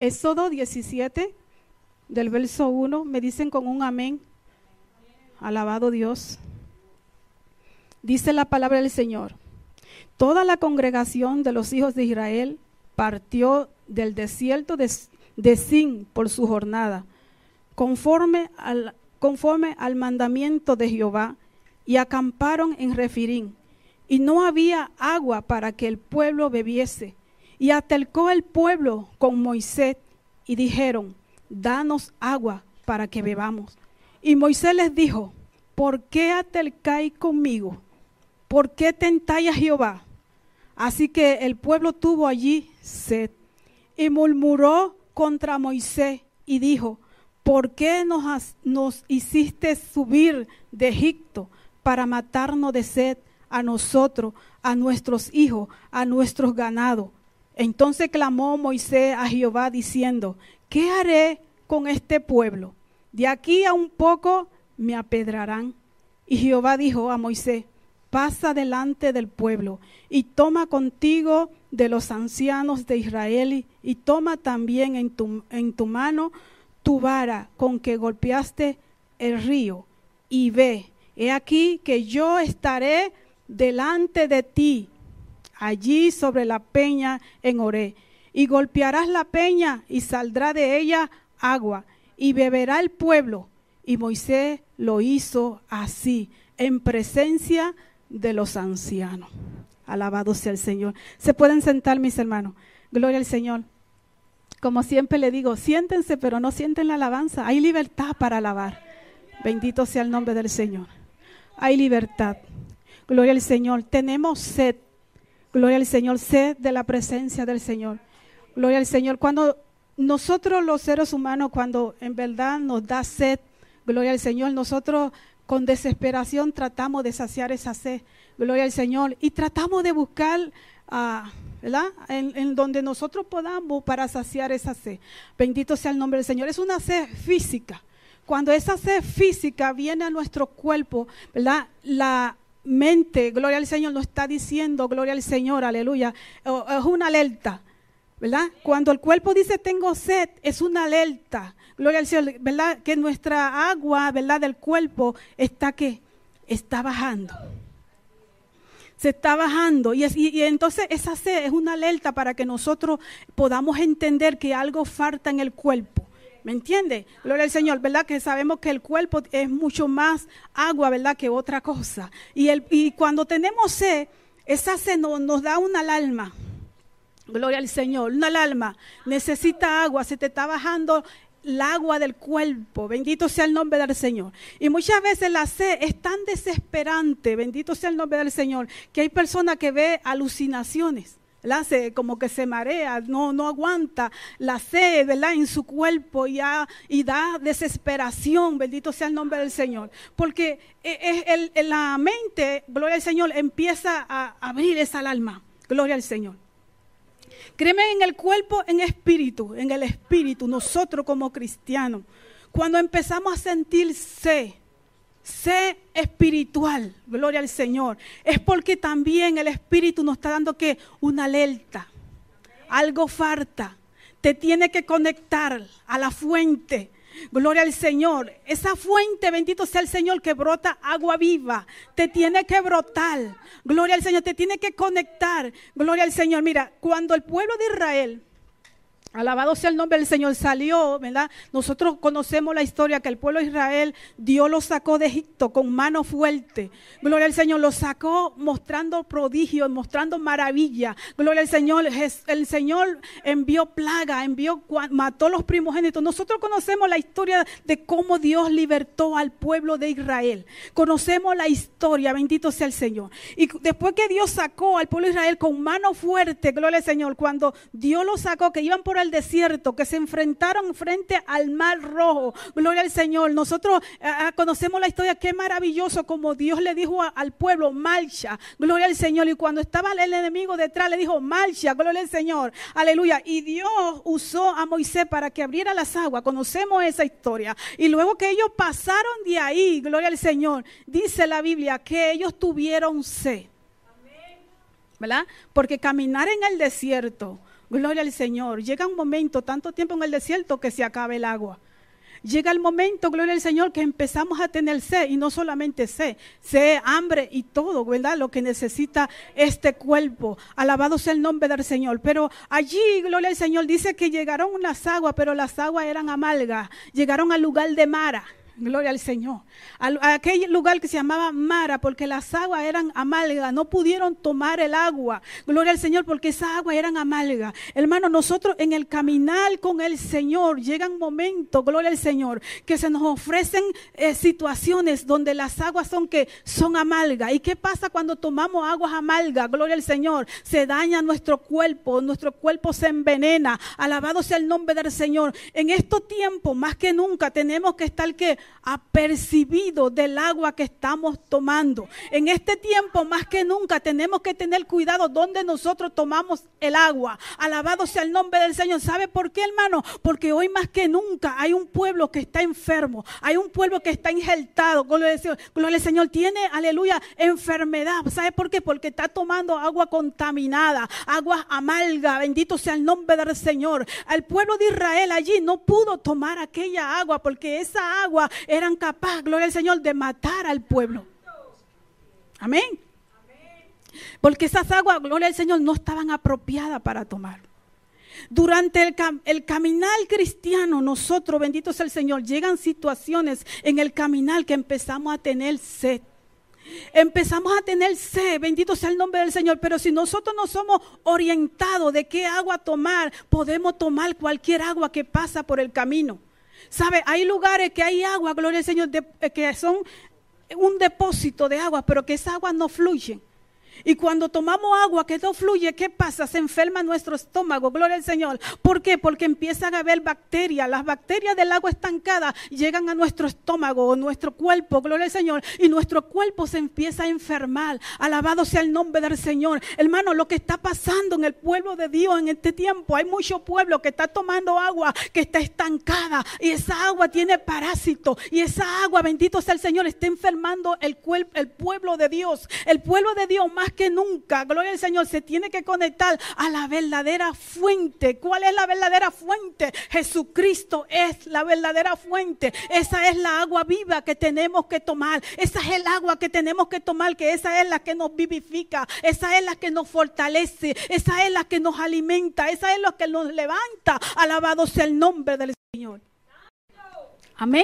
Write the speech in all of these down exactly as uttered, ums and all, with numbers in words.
Éxodo diecisiete, del verso uno, me dicen con un amén. Alabado Dios. Dice la palabra del Señor. Toda la congregación de los hijos de Israel partió del desierto de, de Sin por su jornada, conforme al, conforme al mandamiento de Jehová, y acamparon en Refirín. Y no había agua para que el pueblo bebiese. Y altercó el pueblo con Moisés y dijeron: danos agua para que bebamos. Y Moisés les dijo: ¿por qué altercáis conmigo? ¿Por qué tentáis a Jehová? Así que el pueblo tuvo allí sed y murmuró contra Moisés y dijo: ¿por qué nos, has, nos hiciste subir de Egipto para matarnos de sed a nosotros, a nuestros hijos, a nuestros ganados? Entonces clamó Moisés a Jehová diciendo: ¿qué haré con este pueblo? De aquí a un poco me apedrarán. Y Jehová dijo a Moisés: pasa delante del pueblo y toma contigo de los ancianos de Israel y toma también en tu, en tu mano tu vara con que golpeaste el río y ve, he aquí que yo estaré delante de ti allí sobre la peña en Horé, y golpearás la peña y saldrá de ella agua y beberá el pueblo. Y Moisés lo hizo así en presencia de los ancianos. Alabado sea el Señor. Se pueden sentar, mis hermanos. Gloria al Señor. Como siempre le digo, siéntense, pero no sienten la alabanza. Hay libertad para alabar. Bendito sea el nombre del Señor. Hay libertad. Gloria al Señor. Tenemos sed. Gloria al Señor. Sed de la presencia del Señor. Gloria al Señor. Cuando nosotros los seres humanos, cuando en verdad nos da sed, gloria al Señor, nosotros con desesperación tratamos de saciar esa sed, gloria al Señor, y tratamos de buscar, uh, ¿verdad? En, en donde nosotros podamos para saciar esa sed. Bendito sea el nombre del Señor. Es una sed física. Cuando esa sed física viene a nuestro cuerpo, ¿verdad? La mente, gloria al Señor, nos está diciendo, gloria al Señor, aleluya, es una alerta, ¿verdad? Cuando el cuerpo dice tengo sed, es una alerta. Gloria al Señor, ¿verdad? Que nuestra agua, ¿verdad? Del cuerpo está que está bajando. Se está bajando. Y, es, y, y entonces esa sed es una alerta para que nosotros podamos entender que algo falta en el cuerpo. ¿Me entiende? Gloria al Señor, ¿verdad? Que sabemos que el cuerpo es mucho más agua, ¿verdad? Que otra cosa. Y, el, y cuando tenemos sed, esa sed no, nos da una alarma. Gloria al Señor, una alarma. Necesita agua, se te está bajando el agua del cuerpo, bendito sea el nombre del Señor. Y muchas veces la sed es tan desesperante, bendito sea el nombre del Señor, que hay personas que ven alucinaciones, ¿verdad? Se, como que se marea, no, no aguanta la sed, ¿verdad? En su cuerpo y, a, y da desesperación, bendito sea el nombre del Señor. Porque el, el, la mente, gloria al Señor, empieza a abrir esa alarma, gloria al Señor. Créeme, en el cuerpo, en espíritu, en el espíritu, nosotros como cristianos, cuando empezamos a sentir sed, sed espiritual, gloria al Señor, es porque también el espíritu nos está dando que una alerta, algo falta, te tiene que conectar a la fuente. Gloria al Señor, esa fuente, bendito sea el Señor, que brota agua viva, te tiene que brotar, gloria al Señor, te tiene que conectar, gloria al Señor. Mira, cuando el pueblo de Israel, alabado sea el nombre del Señor, salió, ¿verdad? Nosotros conocemos la historia que el pueblo de Israel, Dios lo sacó de Egipto con mano fuerte. Gloria al Señor, lo sacó mostrando prodigios, mostrando maravillas. Gloria al Señor, el Señor envió plaga, envió, mató los primogénitos. Nosotros conocemos la historia de cómo Dios libertó al pueblo de Israel. Conocemos la historia, bendito sea el Señor. Y después que Dios sacó al pueblo de Israel con mano fuerte, gloria al Señor, cuando Dios lo sacó, que iban por el desierto, que se enfrentaron frente al mar rojo, gloria al Señor. Nosotros eh, conocemos la historia, qué maravilloso como Dios le dijo a, al pueblo, marcha, gloria al Señor. Y cuando estaba el enemigo detrás, le dijo, marcha, gloria al Señor, aleluya. Y Dios usó a Moisés para que abriera las aguas. Conocemos esa historia. Y luego que ellos pasaron de ahí, gloria al Señor, dice la Biblia que ellos tuvieron sed, ¿verdad? Porque caminar en el desierto, Gloria al Señor. Llega un momento, tanto tiempo en el desierto, que se acaba el agua. Llega el momento, gloria al Señor, que empezamos a tener sed, y no solamente sed, sed, hambre y todo, ¿verdad? Lo que necesita este cuerpo. Alabado sea el nombre del Señor. Pero allí, gloria al Señor, dice que llegaron unas aguas, pero las aguas eran amargas. Llegaron al lugar de Mara. Gloria al Señor. A, a aquel lugar que se llamaba Mara, porque las aguas eran amargas, no pudieron tomar el agua. Gloria al Señor, porque esas aguas eran amargas. Hermano, nosotros en el caminar con el Señor, llegan momentos, gloria al Señor, que se nos ofrecen eh, situaciones donde las aguas son que son amargas. ¿Y qué pasa cuando tomamos aguas amargas? Gloria al Señor, se daña nuestro cuerpo, nuestro cuerpo se envenena. Alabado sea el nombre del Señor. En estos tiempos, más que nunca, tenemos que estar que apercibidos del agua que estamos tomando. En este tiempo, más que nunca, tenemos que tener cuidado donde nosotros tomamos el agua. Alabado sea el nombre del Señor. ¿Sabe por qué, hermano? Porque hoy más que nunca hay un pueblo que está enfermo, hay un pueblo que está injertado. Gloria al Señor, gloria al Señor, tiene, aleluya, enfermedad. ¿Sabe por qué? Porque está tomando agua contaminada, agua amarga. Bendito sea el nombre del Señor. El pueblo de Israel allí no pudo tomar aquella agua, porque esa agua eran capaces, gloria al Señor, de matar al pueblo. Amén. Porque esas aguas, gloria al Señor, no estaban apropiadas para tomar. Durante el, cam el caminar cristiano, nosotros, bendito sea el Señor, llegan situaciones en el caminar que empezamos a tener sed. Empezamos a tener sed, bendito sea el nombre del Señor, pero si nosotros no somos orientados de qué agua tomar, podemos tomar cualquier agua que pasa por el camino. ¿Sabe? Hay lugares que hay agua, gloria al Señor, de, que son un depósito de agua, pero que esa agua no fluye. Y cuando tomamos agua que no fluye, ¿qué pasa? Se enferma nuestro estómago, gloria al Señor. ¿Por qué? Porque empiezan a haber bacterias. Las bacterias del agua estancada llegan a nuestro estómago o nuestro cuerpo, gloria al Señor. Y nuestro cuerpo se empieza a enfermar. Alabado sea el nombre del Señor. Hermano, lo que está pasando en el pueblo de Dios en este tiempo, hay mucho pueblo que está tomando agua que está estancada. Y esa agua tiene parásitos. Y esa agua, bendito sea el Señor, está enfermando el, el pueblo de Dios. El pueblo de Dios más que nunca, gloria al Señor, se tiene que conectar a la verdadera fuente. ¿Cuál es la verdadera fuente? Jesucristo es la verdadera fuente. Esa es la agua viva que tenemos que tomar. Esa es el agua que tenemos que tomar, que esa es la que nos vivifica, esa es la que nos fortalece, esa es la que nos alimenta, esa es la que nos levanta. Alabado sea el nombre del Señor. Amén.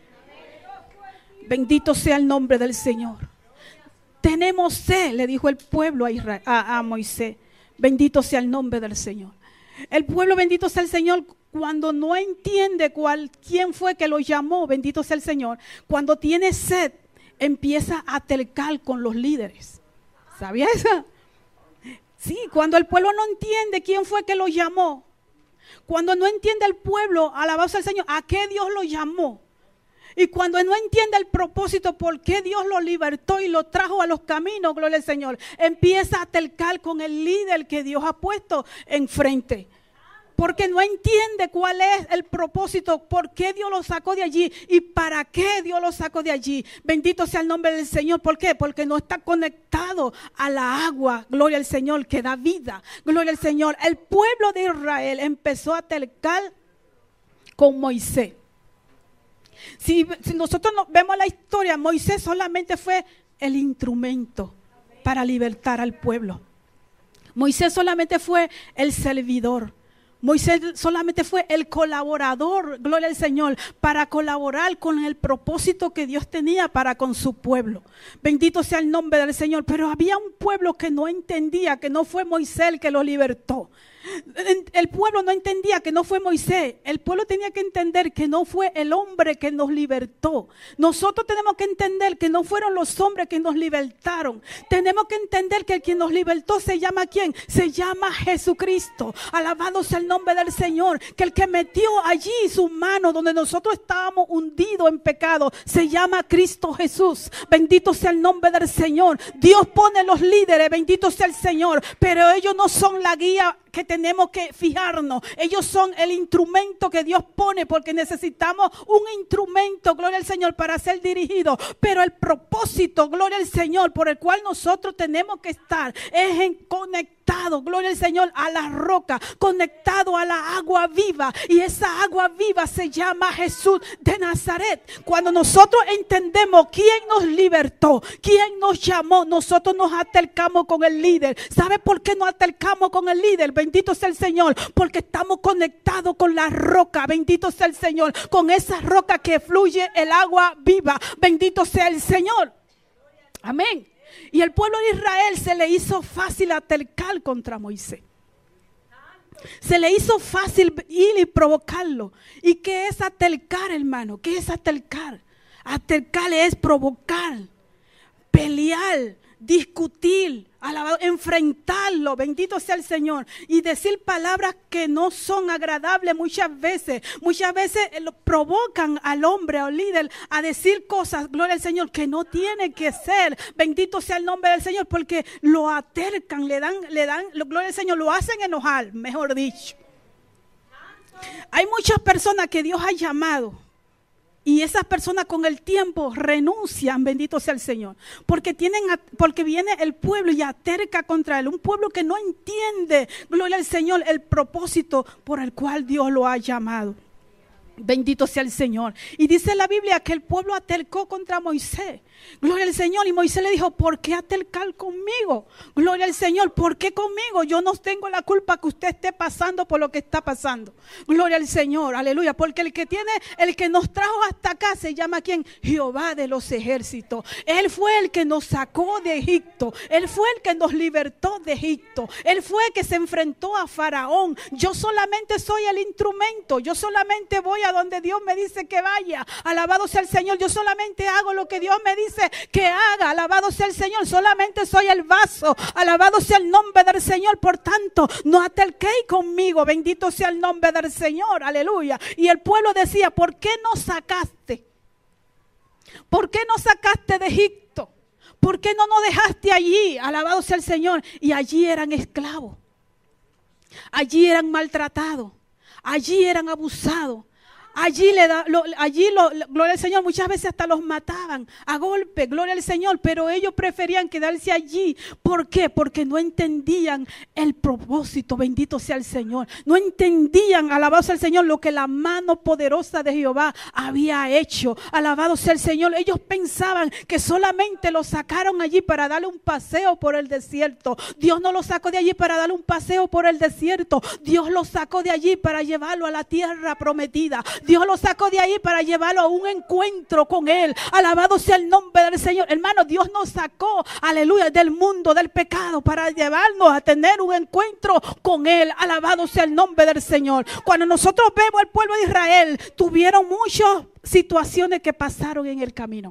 Bendito sea el nombre del Señor. Tenemos sed, le dijo el pueblo a, Israel, a, a Moisés. Bendito sea el nombre del Señor. El pueblo, bendito sea el Señor, cuando no entiende cuál, quién fue que lo llamó, bendito sea el Señor. Cuando tiene sed, empieza a tercar con los líderes. ¿Sabía eso? Sí, cuando el pueblo no entiende quién fue que lo llamó. Cuando no entiende el pueblo, alabado sea el Señor, a qué Dios lo llamó. Y cuando no entiende el propósito, por qué Dios lo libertó y lo trajo a los caminos, gloria al Señor, empieza a tercar con el líder que Dios ha puesto enfrente. Porque no entiende cuál es el propósito, por qué Dios lo sacó de allí y para qué Dios lo sacó de allí. Bendito sea el nombre del Señor. ¿Por qué? Porque no está conectado a la agua, gloria al Señor, que da vida. Gloria al Señor. El pueblo de Israel empezó a tercar con Moisés. Si, si nosotros no, vemos la historia, Moisés solamente fue el instrumento para libertar al pueblo. Moisés solamente fue el servidor. Moisés solamente fue el colaborador, gloria al Señor, para colaborar con el propósito que Dios tenía para con su pueblo. Bendito sea el nombre del Señor. Pero había un pueblo que no entendía que no fue Moisés el que lo libertó. El pueblo no entendía que no fue Moisés. El pueblo tenía que entender que no fue el hombre que nos libertó. Nosotros tenemos que entender que no fueron los hombres que nos libertaron. Tenemos que entender que el que nos libertó se llama ¿quién? Se llama Jesucristo. Alabado sea el nombre del Señor. Que el que metió allí su mano donde nosotros estábamos hundidos en pecado se llama Cristo Jesús. Bendito sea el nombre del Señor. Dios pone los líderes, bendito sea el Señor, pero ellos no son la guía que que tenemos que fijarnos. Ellos son el instrumento que Dios pone porque necesitamos un instrumento, gloria al Señor, para ser dirigido. Pero el propósito, gloria al Señor, por el cual nosotros tenemos que estar es en conectado, gloria al Señor, a la roca, conectado a la agua viva. Y esa agua viva se llama Jesús de Nazaret. Cuando nosotros entendemos quién nos libertó, quién nos llamó, nosotros nos acercamos con el líder. ¿Sabe por qué nos acercamos con el líder? Bendito sea el Señor, porque estamos conectados con la roca. Bendito sea el Señor, con esa roca que fluye el agua viva. Bendito sea el Señor. Amén. Y el pueblo de Israel se le hizo fácil acercar contra Moisés. Se le hizo fácil ir y provocarlo. ¿Y qué es acercar, hermano? ¿Qué es acercar? Acercar es provocar, pelear, discutir, alabar, enfrentarlo, bendito sea el Señor, y decir palabras que no son agradables muchas veces. Muchas veces lo provocan al hombre, al líder, a decir cosas, gloria al Señor, que no tiene que ser. Bendito sea el nombre del Señor, porque lo atercan, le dan, le dan, gloria al Señor, lo hacen enojar, mejor dicho. Hay muchas personas que Dios ha llamado. Y esas personas con el tiempo renuncian, bendito sea el Señor, porque tienen, porque viene el pueblo y aterca contra él, un pueblo que no entiende, gloria al Señor, el propósito por el cual Dios lo ha llamado. Bendito sea el Señor. Y dice la Biblia que el pueblo atercó contra Moisés. Gloria al Señor. Y Moisés le dijo, ¿por qué atercar conmigo? Gloria al Señor. ¿Por qué conmigo? Yo no tengo la culpa que usted esté pasando por lo que está pasando. Gloria al Señor. Aleluya. Porque el que tiene, el que nos trajo hasta acá se llama ¿quién? Jehová de los ejércitos. Él fue el que nos sacó de Egipto. Él fue el que nos libertó de Egipto. Él fue el que se enfrentó a Faraón. Yo solamente soy el instrumento. Yo solamente voy a donde Dios me dice que vaya. Alabado sea el Señor. Yo solamente hago lo que Dios me dice que haga. Alabado sea el Señor. Solamente soy el vaso. Alabado sea el nombre del Señor. Por tanto, no aterquéis conmigo. Bendito sea el nombre del Señor. Aleluya. Y el pueblo decía, ¿por qué no sacaste? ¿Por qué no sacaste de Egipto? ¿Por qué no nos dejaste allí? Alabado sea el Señor. Y allí eran esclavos. Allí eran maltratados. Allí eran abusados. Allí, le da, lo, allí lo, gloria al Señor, muchas veces hasta los mataban a golpe, gloria al Señor, pero ellos preferían quedarse allí. ¿Por qué? Porque no entendían el propósito, bendito sea el Señor. No entendían, alabado sea el Señor, lo que la mano poderosa de Jehová había hecho. Alabado sea el Señor. Ellos pensaban que solamente lo sacaron allí para darle un paseo por el desierto. Dios no lo sacó de allí para darle un paseo por el desierto. Dios lo sacó de allí para llevarlo a la tierra prometida. Dios lo sacó de ahí para llevarlo a un encuentro con Él. Alabado sea el nombre del Señor. Hermano, Dios nos sacó, aleluya, del mundo, del pecado, para llevarnos a tener un encuentro con Él. Alabado sea el nombre del Señor. Cuando nosotros vemos al pueblo de Israel, tuvieron muchas situaciones que pasaron en el camino.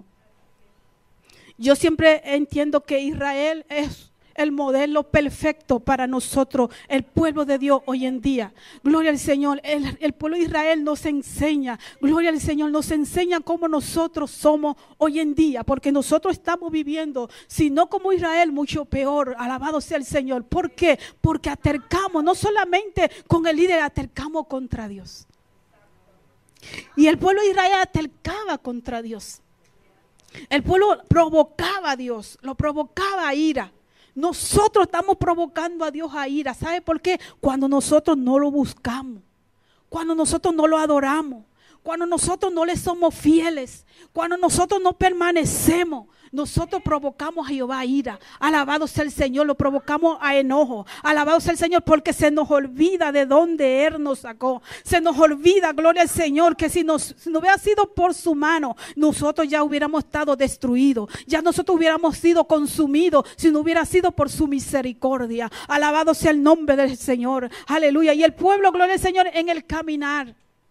Yo siempre entiendo que Israel es el modelo perfecto para nosotros, el pueblo de Dios hoy en día. Gloria al Señor. El, el pueblo de Israel nos enseña, gloria al Señor, nos enseña cómo nosotros somos hoy en día, porque nosotros estamos viviendo, si no como Israel, mucho peor. Alabado sea el Señor. ¿Por qué? Porque atercamos, no solamente con el líder, atercamos contra Dios. Y el pueblo de Israel atercaba contra Dios. El pueblo provocaba a Dios, lo provocaba a ira. Nosotros estamos provocando a Dios a ira. ¿Sabe por qué? Cuando nosotros no lo buscamos, cuando nosotros no lo adoramos, cuando nosotros no le somos fieles, cuando nosotros no permanecemos, nosotros provocamos a Jehová a ira. Alabado sea el Señor, lo provocamos a enojo. Alabado sea el Señor, porque se nos olvida de dónde Él nos sacó. Se nos olvida, gloria al Señor, que si, nos, si no hubiera sido por su mano, nosotros ya hubiéramos estado destruidos. Ya nosotros hubiéramos sido consumidos si no hubiera sido por su misericordia. Alabado sea el nombre del Señor. Aleluya. Y el pueblo, gloria al Señor, en el caminar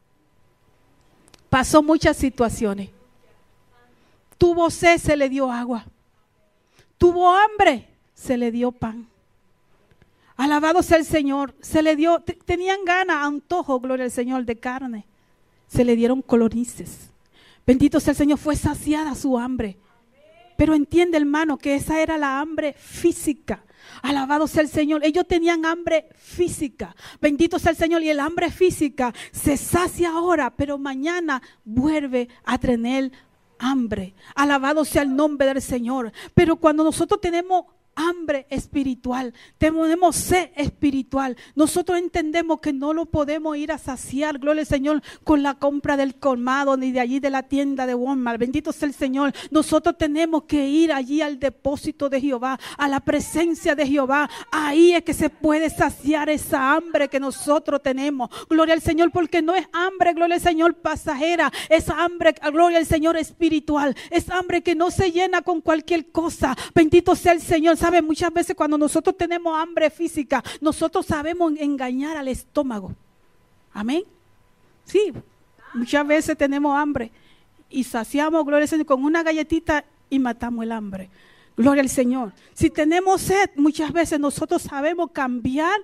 pasó muchas situaciones. Tuvo sed, se le dio agua. Tuvo hambre, se le dio pan. Alabado sea el Señor. Se le dio, t- tenían ganas, antojo, gloria al Señor, de carne. Se le dieron colonices. Bendito sea el Señor, fue saciada su hambre. Pero entiende, hermano, que esa era la hambre física. Alabado sea el Señor. Ellos tenían hambre física. Bendito sea el Señor. Y el hambre física se sacia ahora, pero mañana vuelve a tener hambre. Alabado sea el nombre del Señor. Pero cuando nosotros tenemos hambre espiritual, tenemos sed espiritual, nosotros entendemos que no lo podemos ir a saciar, gloria al Señor, con la compra del colmado, ni de allí de la tienda de Walmart. Bendito sea el Señor. Nosotros tenemos que ir allí al depósito de Jehová, a la presencia de Jehová. Ahí es que se puede saciar esa hambre que nosotros tenemos, gloria al Señor, porque no es hambre, gloria al Señor, pasajera, es hambre, gloria al Señor, espiritual, es hambre que no se llena con cualquier cosa. Bendito sea el Señor. ¿Sabe? Muchas veces cuando nosotros tenemos hambre física, nosotros sabemos engañar al estómago. Amén. Sí, muchas veces tenemos hambre y saciamos, gloria al Señor, con una galletita y matamos el hambre. Gloria al Señor. Si tenemos sed, muchas veces nosotros sabemos cambiar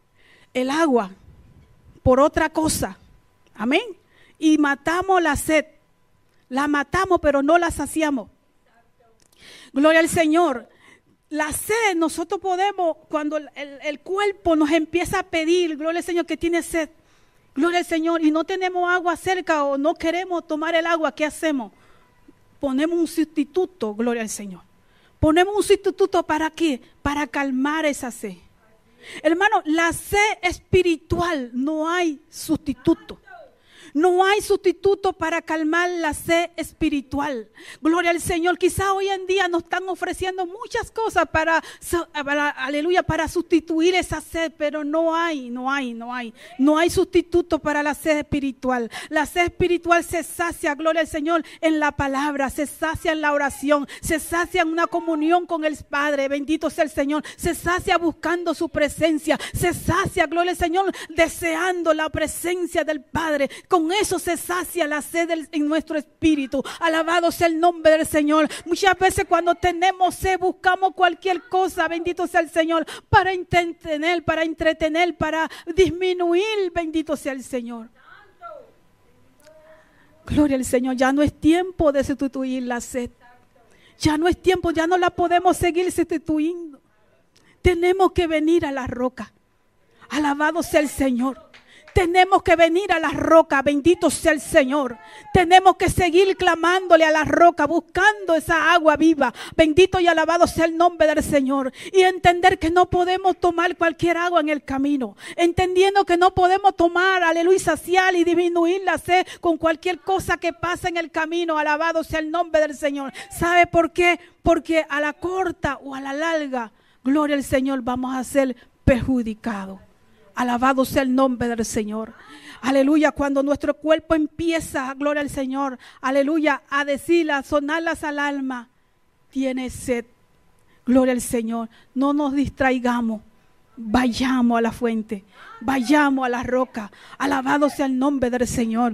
el agua por otra cosa. Amén. Y matamos la sed. La matamos, pero no la saciamos. Gloria al Señor. La sed, nosotros podemos, cuando el, el, el cuerpo nos empieza a pedir, gloria al Señor, que tiene sed, gloria al Señor, y no tenemos agua cerca o no queremos tomar el agua, ¿qué hacemos? Ponemos un sustituto, gloria al Señor. Ponemos un sustituto, ¿para qué? Para calmar esa sed. Hermano, la sed espiritual no hay sustituto. No hay sustituto para calmar la sed espiritual. Gloria al Señor. Quizá hoy en día nos están ofreciendo muchas cosas para, para, aleluya, para sustituir esa sed, pero no hay, no hay, no hay. No hay sustituto para la sed espiritual. La sed espiritual se sacia, gloria al Señor, en la palabra, se sacia en la oración, se sacia en una comunión con el Padre. Bendito sea el Señor. Se sacia buscando su presencia. Se sacia, gloria al Señor, deseando la presencia del Padre. Con Con eso se sacia la sed del, en nuestro espíritu. Alabado sea el nombre del Señor. Muchas veces cuando tenemos sed buscamos cualquier cosa, bendito sea el Señor, para entretener, para entretener, para disminuir, bendito sea el Señor. Gloria al Señor. Ya no es tiempo de sustituir la sed. Ya no es tiempo, ya no la podemos seguir sustituyendo. Tenemos que venir a la roca. Alabado sea el Señor. Tenemos que venir a la roca, bendito sea el Señor. Tenemos que seguir clamándole a la roca, buscando esa agua viva. Bendito y alabado sea el nombre del Señor. Y entender que no podemos tomar cualquier agua en el camino. Entendiendo que no podemos tomar, aleluya, saciar y disminuir la sed con cualquier cosa que pasa en el camino. Alabado sea el nombre del Señor. ¿Sabe por qué? Porque a la corta o a la larga, gloria al Señor, vamos a ser perjudicados. Alabado sea el nombre del Señor. Aleluya, cuando nuestro cuerpo empieza, gloria al Señor, aleluya, a decir, a sonarlas al alma, tiene sed. Gloria al Señor. No nos distraigamos. Vayamos a la fuente. Vayamos a la roca. Alabado sea el nombre del Señor.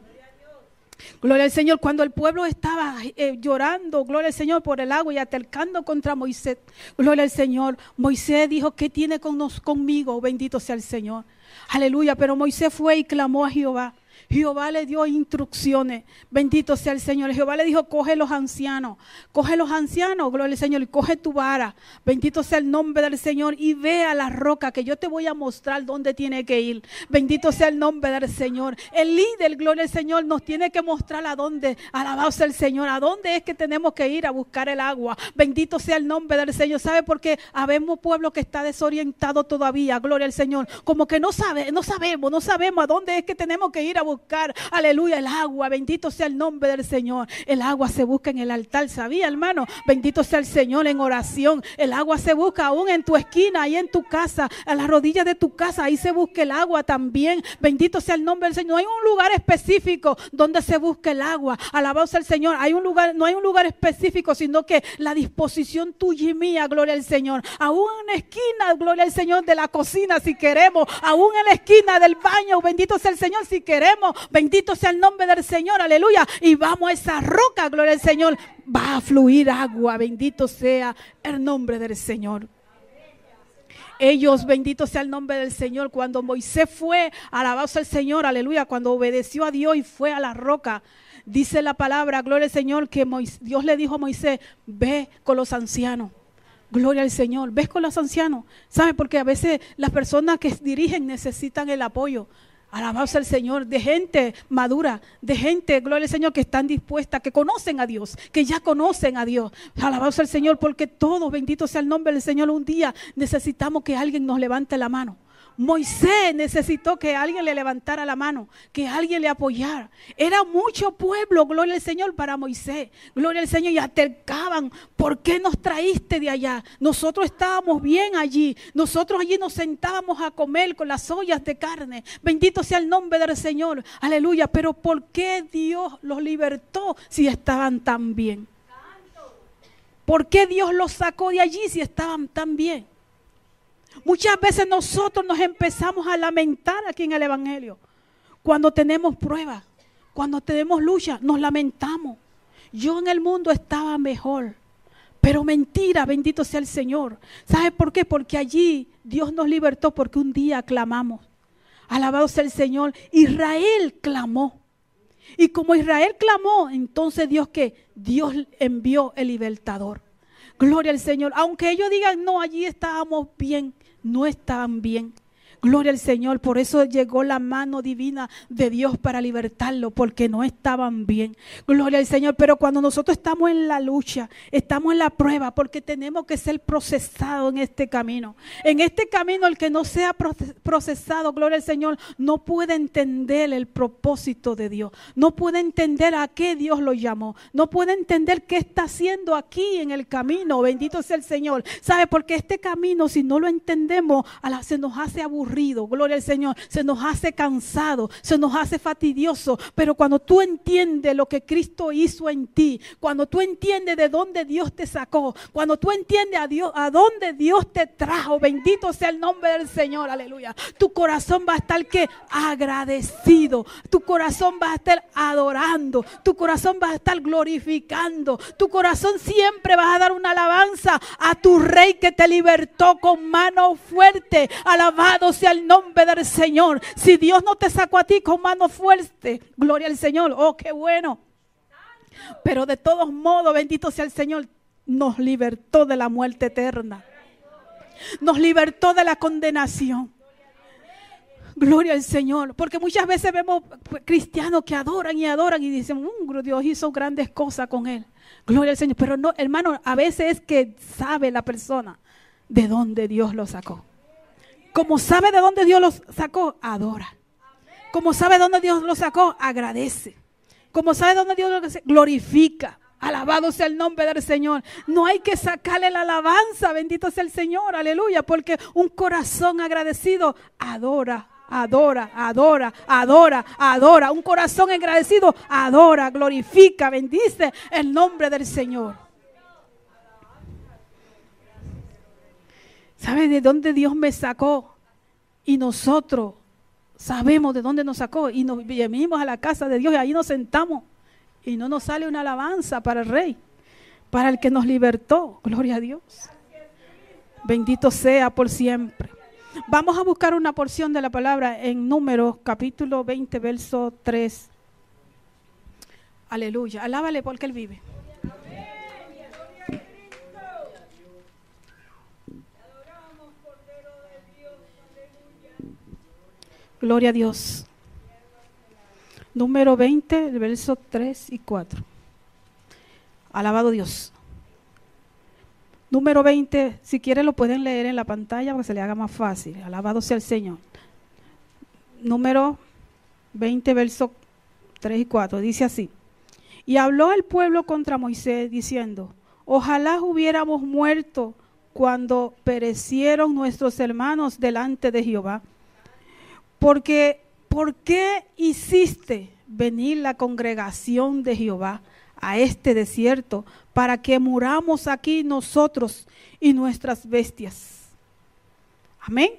Gloria al Señor. Cuando el pueblo estaba eh, llorando, gloria al Señor, por el agua y altercando contra Moisés, gloria al Señor, Moisés dijo, ¿qué tiene con nos, conmigo? Bendito sea el Señor. Aleluya. Pero Moisés fue y clamó a Jehová. Jehová le dio instrucciones. Bendito sea el Señor. Jehová le dijo, coge los ancianos. Coge los ancianos, gloria al Señor, y coge tu vara. Bendito sea el nombre del Señor. Y ve a la roca que yo te voy a mostrar dónde tiene que ir. Bendito sea el nombre del Señor. El líder, gloria al Señor, nos tiene que mostrar a dónde, alabado sea el Señor, a dónde es que tenemos que ir a buscar el agua. Bendito sea el nombre del Señor. ¿Sabe por qué? Habemos pueblo que está desorientado todavía, gloria al Señor. Como que no sabe, no sabemos, no sabemos a dónde es que tenemos que ir a buscar. Buscar, aleluya, el agua, bendito sea el nombre del Señor. El agua se busca en el altar, ¿sabía, hermano? Bendito sea el Señor, en oración. El agua se busca aún en tu esquina, ahí en tu casa, a las rodillas de tu casa, ahí se busca el agua también. Bendito sea el nombre del Señor. No hay un lugar específico donde se busque el agua. Alabado sea el Señor. Hay un lugar, no hay un lugar específico, sino que la disposición tuya y mía, gloria al Señor. Aún en la esquina, gloria al Señor, de la cocina, si queremos. Aún en la esquina del baño, bendito sea el Señor, si queremos. Bendito sea el nombre del Señor, aleluya. Y vamos a esa roca, gloria al Señor. Va a fluir agua, bendito sea el nombre del Señor. Ellos, bendito sea el nombre del Señor, cuando Moisés fue, alabado sea el Señor, aleluya, cuando obedeció a Dios y fue a la roca, dice la palabra, gloria al Señor, que Moisés, Dios le dijo a Moisés, ve con los ancianos. Gloria al Señor, ves con los ancianos, ¿sabes? Porque a veces las personas que dirigen necesitan el apoyo. Alabado sea el Señor, de gente madura, de gente, gloria al Señor, que están dispuestas, que conocen a Dios, que ya conocen a Dios. Alabado sea el Señor, porque todos, bendito sea el nombre del Señor, un día necesitamos que alguien nos levante la mano. Moisés necesitó que alguien le levantara la mano, que alguien le apoyara. Era mucho pueblo, gloria al Señor, para Moisés. Gloria al Señor, y altercaban, ¿por qué nos traíste de allá? Nosotros estábamos bien allí. Nosotros allí nos sentábamos a comer con las ollas de carne. Bendito sea el nombre del Señor. Aleluya. Pero ¿por qué Dios los libertó si estaban tan bien? ¿Por qué Dios los sacó de allí si estaban tan bien? Muchas veces nosotros nos empezamos a lamentar aquí en el Evangelio. Cuando tenemos pruebas, cuando tenemos lucha, nos lamentamos. Yo en el mundo estaba mejor, pero mentira, bendito sea el Señor. ¿Sabe por qué? Porque allí Dios nos libertó porque un día clamamos. Alabado sea el Señor. Israel clamó. Y como Israel clamó, entonces Dios ¿qué? Dios envió el libertador. Gloria al Señor. Aunque ellos digan, no, allí estábamos bien. No estaban bien. Gloria al Señor, por eso llegó la mano divina de Dios para libertarlo, porque no estaban bien. Gloria al Señor, pero cuando nosotros estamos en la lucha, estamos en la prueba, porque tenemos que ser procesados en este camino. En este camino, el que no sea procesado, gloria al Señor, no puede entender el propósito de Dios. No puede entender a qué Dios lo llamó. No puede entender qué está haciendo aquí en el camino. Bendito sea el Señor. ¿Sabe? Porque este camino, si no lo entendemos, a la, se nos hace aburrido. Gloria al Señor, se nos hace cansado, se nos hace fastidioso, pero cuando tú entiendes lo que Cristo hizo en ti, cuando tú entiendes de dónde Dios te sacó, cuando tú entiendes a Dios, a dónde Dios te trajo, bendito sea el nombre del Señor, aleluya, tu corazón va a estar que agradecido, tu corazón va a estar adorando, tu corazón va a estar glorificando, tu corazón siempre vas a dar una alabanza a tu Rey que te libertó con mano fuerte. Alabado sea el nombre del Señor. Si Dios no te sacó a ti con mano fuerte, gloria al Señor, oh qué bueno, pero de todos modos, bendito sea el Señor, nos libertó de la muerte eterna, nos libertó de la condenación. Gloria al Señor, porque muchas veces vemos cristianos que adoran y adoran y dicen, mmm, Dios hizo grandes cosas con él, gloria al Señor, pero no, hermano, a veces es que sabe la persona de dónde Dios lo sacó. Como sabe de dónde Dios los sacó, adora. Como sabe de dónde Dios los sacó, agradece. Como sabe de dónde Dios los sacó, glorifica. Alabado sea el nombre del Señor. No hay que sacarle la alabanza, bendito sea el Señor, aleluya, porque un corazón agradecido adora, adora, adora, adora, adora. Un corazón agradecido adora, glorifica, bendice el nombre del Señor. ¿Sabe de dónde Dios me sacó? Y nosotros sabemos de dónde nos sacó. Y nos venimos a la casa de Dios y ahí nos sentamos. Y no nos sale una alabanza para el Rey, para el que nos libertó. Gloria a Dios. Bendito sea por siempre. Vamos a buscar una porción de la palabra en Números, capítulo veinte, verso tres. Aleluya. Alábale porque Él vive. Gloria a Dios. Número veinte, versos tres y cuatro. Alabado Dios. Número veinte, si quieren lo pueden leer en la pantalla para que se le haga más fácil. Alabado sea el Señor. Número veinte, versos tres y cuatro. Dice así. Y habló el pueblo contra Moisés diciendo, ojalá hubiéramos muerto cuando perecieron nuestros hermanos delante de Jehová. Porque, ¿por qué hiciste venir la congregación de Jehová a este desierto para que muramos aquí nosotros y nuestras bestias? Amén.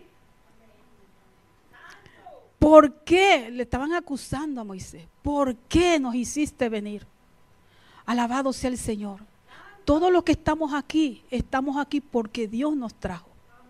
¿Por qué? Le estaban acusando a Moisés. ¿Por qué nos hiciste venir? Alabado sea el Señor. Todos los que estamos aquí, estamos aquí porque Dios nos trajo.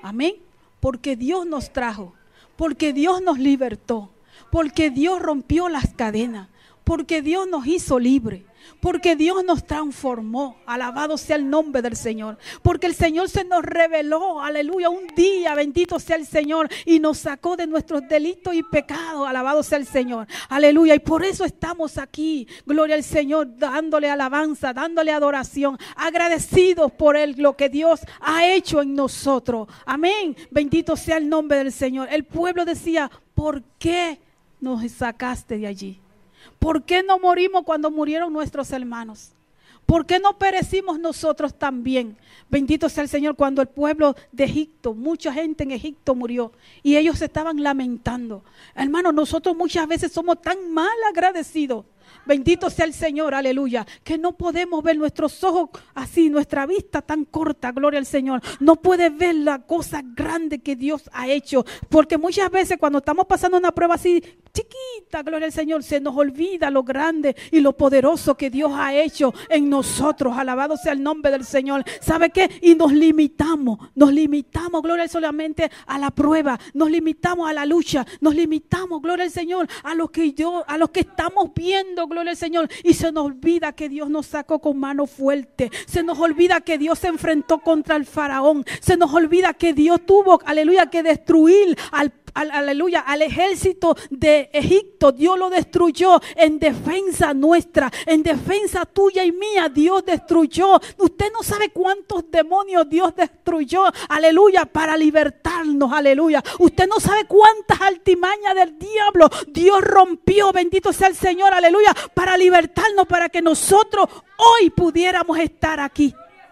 Amén. Porque Dios nos trajo, porque Dios nos libertó, porque Dios rompió las cadenas, porque Dios nos hizo libres, porque Dios nos transformó. Alabado sea el nombre del Señor. Porque el Señor se nos reveló, aleluya, un día, bendito sea el Señor, y nos sacó de nuestros delitos y pecados. Alabado sea el Señor, aleluya. Y por eso estamos aquí, gloria al Señor, dándole alabanza, dándole adoración, agradecidos por Él, lo que Dios ha hecho en nosotros. Amén, bendito sea el nombre del Señor. El pueblo decía, ¿por qué nos sacaste de allí? ¿Por qué no morimos cuando murieron nuestros hermanos? ¿Por qué no perecimos nosotros también? Bendito sea el Señor. Cuando el pueblo de Egipto, mucha gente en Egipto murió y ellos se estaban lamentando. Hermanos, nosotros muchas veces somos tan mal agradecidos. Bendito sea el Señor, aleluya, que no podemos ver nuestros ojos así, nuestra vista tan corta, gloria al Señor. No puede ver la cosa grande que Dios ha hecho, porque muchas veces cuando estamos pasando una prueba así chiquita, gloria al Señor, se nos olvida lo grande y lo poderoso que Dios ha hecho en nosotros. Alabado sea el nombre del Señor. ¿Sabe qué? Y nos limitamos, nos limitamos, gloria solamente a la prueba, nos limitamos a la lucha, nos limitamos, gloria al Señor, a lo que yo, a lo que estamos viendo, gloria al Señor, y se nos olvida que Dios nos sacó con mano fuerte, se nos olvida que Dios se enfrentó contra el faraón, se nos olvida que Dios tuvo, aleluya, que destruir al Al, aleluya, al ejército de Egipto. Dios lo destruyó en defensa nuestra, en defensa tuya y mía. Dios destruyó. Usted no sabe cuántos demonios Dios destruyó, aleluya, para libertarnos, aleluya. Usted no sabe cuántas altimañas del diablo Dios rompió, bendito sea el Señor, aleluya, para libertarnos, para que nosotros hoy pudiéramos estar aquí.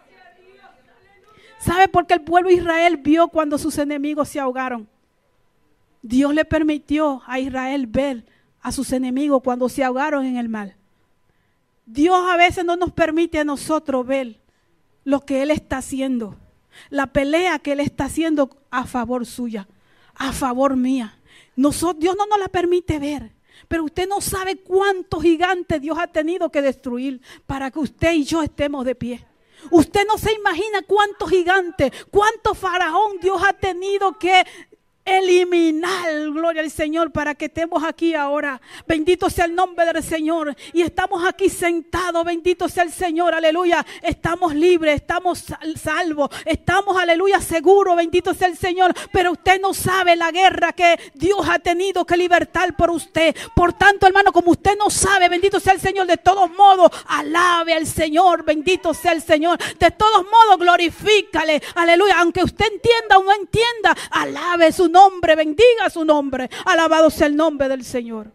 ¿Sabe por qué el pueblo de Israel vio cuando sus enemigos se ahogaron? Dios le permitió a Israel ver a sus enemigos cuando se ahogaron en el mar. Dios a veces no nos permite a nosotros ver lo que Él está haciendo, la pelea que Él está haciendo a favor suya, a favor mía. Nosotros, Dios no nos la permite ver, pero usted no sabe cuántos gigantes Dios ha tenido que destruir para que usted y yo estemos de pie. Usted no se imagina cuántos gigantes, cuántos faraón Dios ha tenido que eliminar, gloria al Señor, para que estemos aquí ahora. Bendito sea el nombre del Señor. Y estamos aquí sentados, bendito sea el Señor, aleluya. Estamos libres, estamos salvos, estamos, aleluya, seguros, bendito sea el Señor. Pero usted no sabe la guerra que Dios ha tenido que libertar por usted. Por tanto, hermano, como usted no sabe, bendito sea el Señor, de todos modos, alabe al Señor, bendito sea el Señor. De todos modos, glorifícale, aleluya. Aunque usted entienda o no entienda, alabe su nombre. Nombre, bendiga su nombre, alabado sea el nombre del Señor.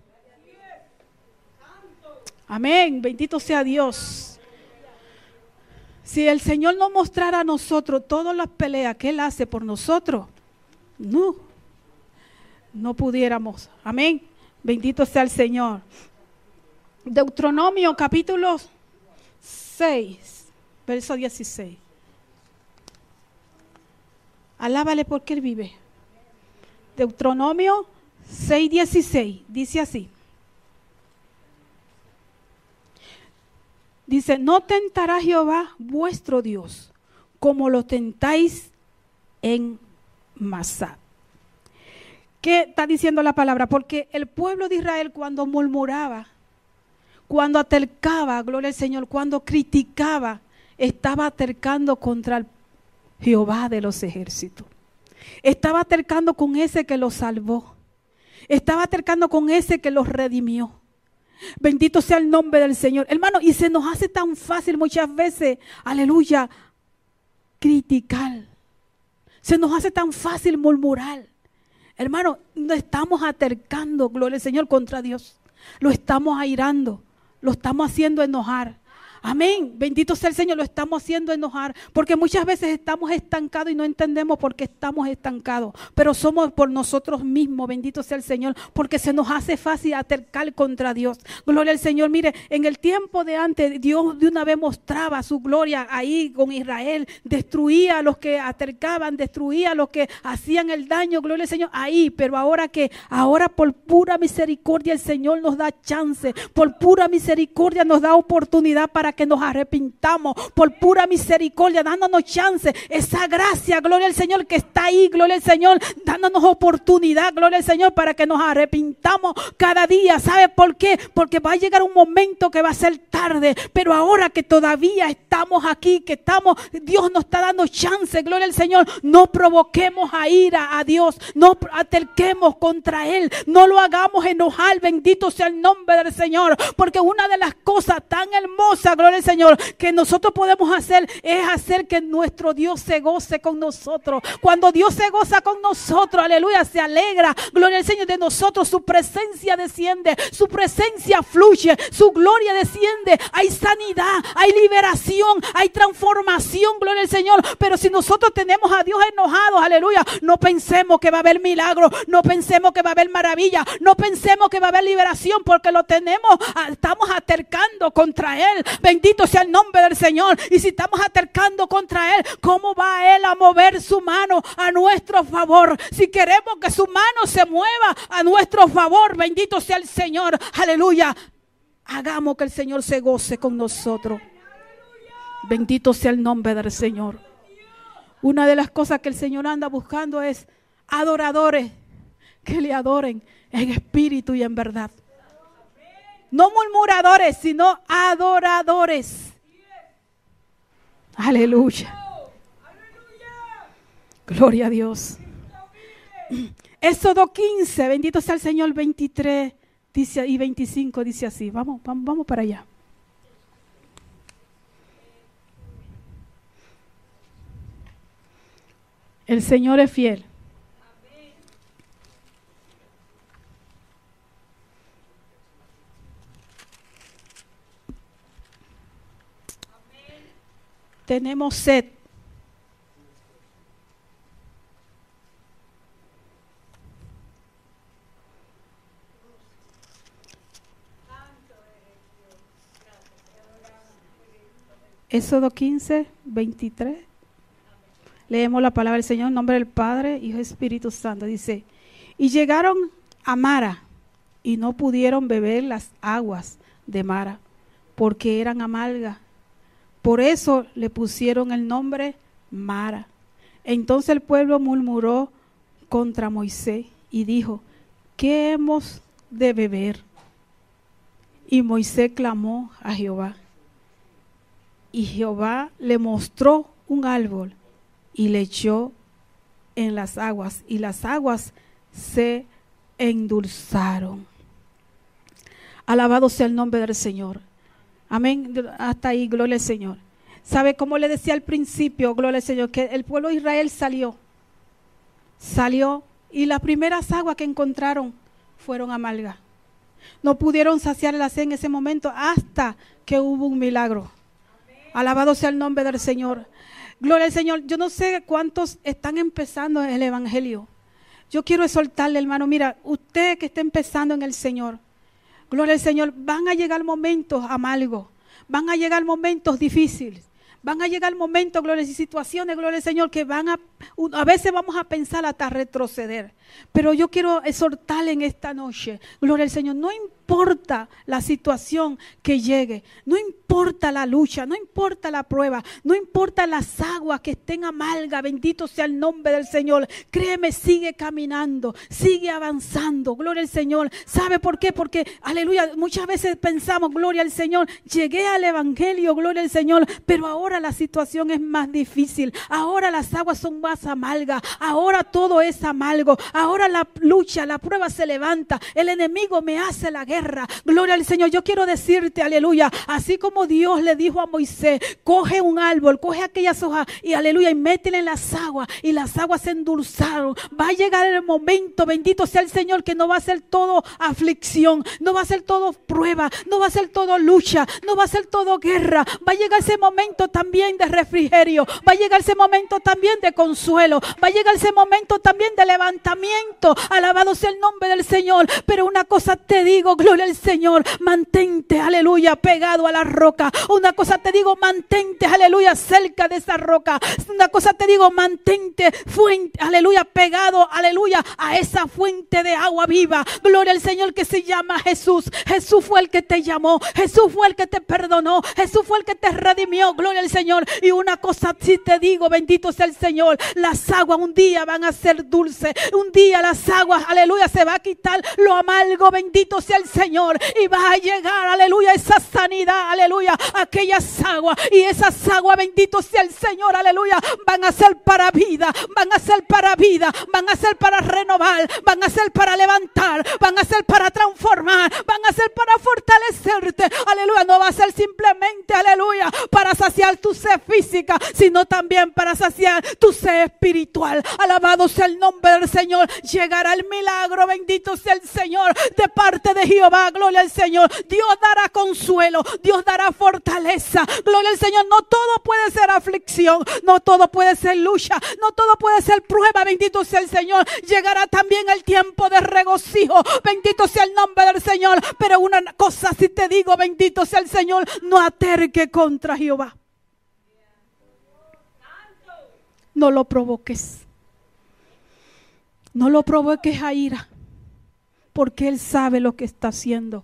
Amén, bendito sea Dios. Si el Señor nos mostrara a nosotros todas las peleas que Él hace por nosotros, no, no pudiéramos. Amén, bendito sea el Señor. Deuteronomio capítulo seis, verso dieciséis. Alábale porque Él vive. Deuteronomio seis dieciséis, dice así. Dice, no tentará Jehová vuestro Dios como lo tentáis en Masá. ¿Qué está diciendo la palabra? Porque el pueblo de Israel cuando murmuraba, cuando atercaba, gloria al Señor, cuando criticaba, estaba atercando contra el Jehová de los ejércitos. Estaba atercando con ese que los salvó. Estaba atercando con ese que los redimió. Bendito sea el nombre del Señor. Hermano, y se nos hace tan fácil muchas veces, aleluya, criticar. Se nos hace tan fácil murmurar. Hermano, no estamos atercando, gloria al Señor, contra Dios. Lo estamos airando, lo estamos haciendo enojar. Amén, bendito sea el Señor, lo estamos haciendo enojar, porque muchas veces estamos estancados y no entendemos por qué estamos estancados, pero somos por nosotros mismos, bendito sea el Señor, porque se nos hace fácil atercar contra Dios. Gloria al Señor. Mire, en el tiempo de antes, Dios de una vez mostraba su gloria ahí con Israel, destruía a los que atercaban, destruía a los que hacían el daño, gloria al Señor, ahí, pero ahora que, ahora por pura misericordia el Señor nos da chance, por pura misericordia nos da oportunidad para para que nos arrepintamos por pura misericordia, dándonos chance, esa gracia, gloria al Señor, que está ahí, gloria al Señor, dándonos oportunidad, gloria al Señor, para que nos arrepintamos cada día. ¿Sabe por qué? Porque va a llegar un momento que va a ser tarde, pero ahora que todavía estamos aquí, que estamos, Dios nos está dando chance, gloria al Señor, no provoquemos a ira a Dios, no alterquemos contra Él, no lo hagamos enojar, bendito sea el nombre del Señor, porque una de las cosas tan hermosas, gloria al Señor, que nosotros podemos hacer es hacer que nuestro Dios se goce con nosotros. Cuando Dios se goza con nosotros, aleluya, se alegra, gloria al Señor, de nosotros, su presencia desciende, su presencia fluye, su gloria desciende, hay sanidad, hay liberación, hay transformación, gloria al Señor. Pero si nosotros tenemos a Dios enojado, aleluya, no pensemos que va a haber milagro, no pensemos que va a haber maravilla, no pensemos que va a haber liberación, porque lo tenemos, estamos atercando contra Él. Bendito sea el nombre del Señor. Y si estamos atercando contra Él, ¿cómo va Él a mover su mano a nuestro favor? Si queremos que su mano se mueva a nuestro favor, bendito sea el Señor, aleluya, hagamos que el Señor se goce con nosotros. Bendito sea el nombre del Señor. Una de las cosas que el Señor anda buscando es adoradores que le adoren en espíritu y en verdad. No murmuradores, sino adoradores. Aleluya. Gloria a Dios. Éxodo quince, bendito sea el Señor, veintitrés dice, y veinticinco dice así. Vamos, vamos, vamos para allá. El Señor es fiel. Tenemos sed. Éxodo quince, veintitrés. Leemos la palabra del Señor en nombre del Padre, Hijo y Espíritu Santo. Dice, y llegaron a Mara y no pudieron beber las aguas de Mara porque eran amargas. Por eso le pusieron el nombre Mara. Entonces el pueblo murmuró contra Moisés y dijo, ¿qué hemos de beber? Y Moisés clamó a Jehová. Y Jehová le mostró un árbol y le echó en las aguas, y las aguas se endulzaron. Alabado sea el nombre del Señor. Amén. Hasta ahí, gloria al Señor. ¿Sabe cómo le decía al principio, gloria al Señor, que el pueblo de Israel salió? Salió y las primeras aguas que encontraron fueron amargas. No pudieron saciar la sed en ese momento hasta que hubo un milagro. Alabado sea el nombre del Señor. Gloria al Señor. Yo no sé cuántos están empezando en el Evangelio. Yo quiero exhortarle, hermano, mira, usted que está empezando en el Señor, gloria al Señor, van a llegar momentos amargos, van a llegar momentos difíciles, van a llegar momentos, gloria, y situaciones, gloria al Señor, que van a, a veces vamos a pensar hasta retroceder. Pero yo quiero exhortarle en esta noche, gloria al Señor, no importa la situación que llegue, no importa la lucha, no importa la prueba, no importa las aguas que estén amargas, bendito sea el nombre del Señor. Créeme, sigue caminando, sigue avanzando, gloria al Señor. ¿Sabe por qué? Porque, aleluya, muchas veces pensamos, gloria al Señor, llegué al Evangelio, gloria al Señor, pero ahora la situación es más difícil, ahora las aguas son más amargas, ahora todo es amargo, ahora la lucha, la prueba se levanta, el enemigo me hace la guerra. Gloria al Señor. Yo quiero decirte, aleluya, así como Dios le dijo a Moisés, coge un árbol, coge aquellas hojas y aleluya, y métele en las aguas, y las aguas se endulzaron. Va a llegar el momento, bendito sea el Señor, que no va a ser todo aflicción, no va a ser todo prueba, no va a ser todo lucha, no va a ser todo guerra. Va a llegar ese momento también de refrigerio, va a llegar ese momento también de consuelo, va a llegar ese momento también de levantamiento. Alabado sea el nombre del Señor. Pero una cosa te digo, gloria gloria al Señor. Mantente, aleluya, pegado a la roca. Una cosa te digo, mantente, aleluya, cerca de esa roca. Una cosa te digo, mantente, fuente, aleluya, pegado, aleluya, a esa fuente de agua viva. Gloria al Señor, que se llama Jesús. Jesús fue el que te llamó. Jesús fue el que te perdonó. Jesús fue el que te redimió. Gloria al Señor. Y una cosa sí te digo, bendito sea el Señor. Las aguas un día van a ser dulces. Un día las aguas, aleluya, se va a quitar lo amargo. Bendito sea el Señor. Y va a llegar, aleluya, esa sanidad, aleluya, aquellas aguas. Y esas aguas, bendito sea el Señor, aleluya, van a ser para vida. Van a ser para vida. Van a ser para renovar. Van a ser para levantar. Van a ser para transformar. Van a ser para fortalecerte. Aleluya, no va a ser simplemente, aleluya, para saciar tu sed física, sino también para saciar tu sed espiritual. Alabado sea el nombre del Señor. Llegará el milagro, bendito sea el Señor, de parte de Jehová. Gloria al Señor. Dios dará consuelo. Dios dará fortaleza. Gloria al Señor. No todo puede ser aflicción. No todo puede ser lucha. No todo puede ser prueba. Bendito sea el Señor. Llegará también el tiempo de regocijo. Bendito sea el nombre del Señor. Pero una cosa si te digo, bendito sea el Señor, no aterque contra Jehová. No lo provoques. No lo provoques a ira, porque Él sabe lo que está haciendo.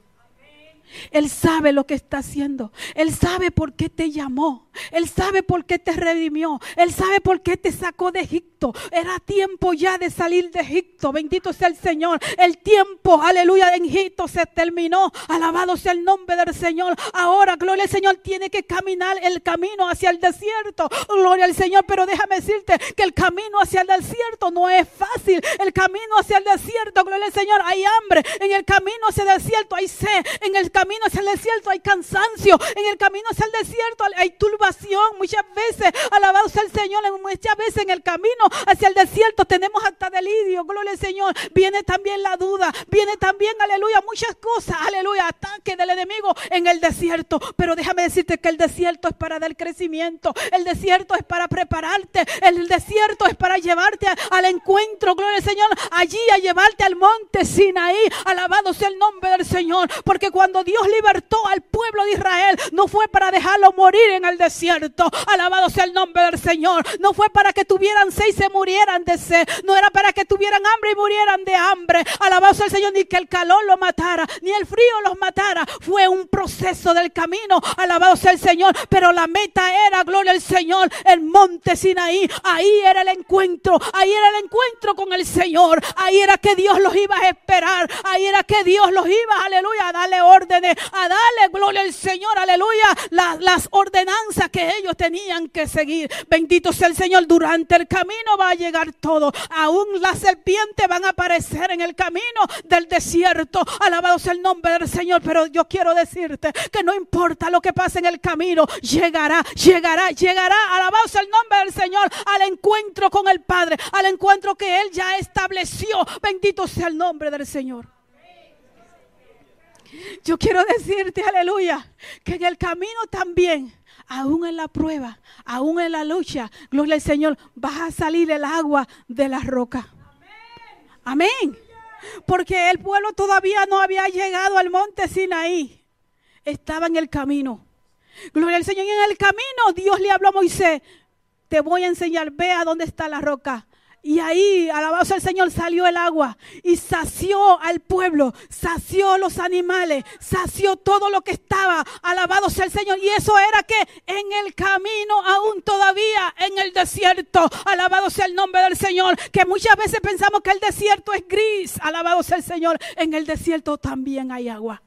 Él sabe lo que está haciendo. Él sabe por qué te llamó. Él sabe por qué te redimió. Él sabe por qué te sacó de Egipto. Era tiempo ya de salir de Egipto. Bendito sea el Señor. El tiempo, aleluya, en Egipto se terminó. Alabado sea el nombre del Señor. Ahora, gloria al Señor, tiene que caminar el camino hacia el desierto. Gloria al Señor. Pero déjame decirte que el camino hacia el desierto no es fácil. El camino hacia el desierto, gloria al Señor, hay hambre. En el camino hacia el desierto hay sed. En el camino hacia el desierto hay cansancio. En el camino hacia el desierto hay turbación. Muchas veces, alabado sea el Señor, muchas veces en el camino hacia el desierto tenemos hasta delirio. Gloria al Señor. Viene también la duda. Viene también, aleluya, muchas cosas. Aleluya, ataque del enemigo en el desierto. Pero déjame decirte que el desierto es para dar crecimiento. El desierto es para prepararte. El desierto es para llevarte a, al encuentro. Gloria al Señor. Allí a llevarte al monte Sinaí. Alabado sea el nombre del Señor. Porque cuando Dios libertó al pueblo de Israel, no fue para dejarlo morir en el desierto. Alabado sea el nombre del Señor. No fue para que tuvieran sed y se murieran de sed. No era para que tuvieran hambre y murieran de hambre. Alabado sea el Señor. Ni que el calor los matara, ni el frío los matara. Fue un proceso del camino. Alabado sea el Señor. Pero la meta era, gloria al Señor, el monte Sinaí. Ahí era el encuentro. Ahí era el encuentro con el Señor. Ahí era que Dios los iba a esperar. Ahí era que Dios los iba, aleluya, a darle órdenes, a darle, gloria al Señor, aleluya, la, las ordenanzas que ellos tenían que seguir. Bendito sea el Señor. Durante el camino va a llegar todo. Aún las serpientes van a aparecer en el camino del desierto. Alabado sea el nombre del Señor. Pero yo quiero decirte que no importa lo que pase en el camino, llegará, llegará, llegará, alabado sea el nombre del Señor, al encuentro con el Padre, al encuentro que Él ya estableció. Bendito sea el nombre del Señor. Yo quiero decirte, aleluya, que en el camino también, aún en la prueba, aún en la lucha, gloria al Señor, vas a salir el agua de la roca. Amén. Amén. Porque el pueblo todavía no había llegado al monte Sinaí. Estaba en el camino. Gloria al Señor. Y en el camino Dios le habló a Moisés. Te voy a enseñar, ve a dónde está la roca. Y ahí, alabado sea el Señor, salió el agua y sació al pueblo, sació los animales, sació todo lo que estaba. Alabado sea el Señor. Y eso era que en el camino, aún todavía en el desierto, alabado sea el nombre del Señor, que muchas veces pensamos que el desierto es gris. Alabado sea el Señor. En el desierto también hay agua.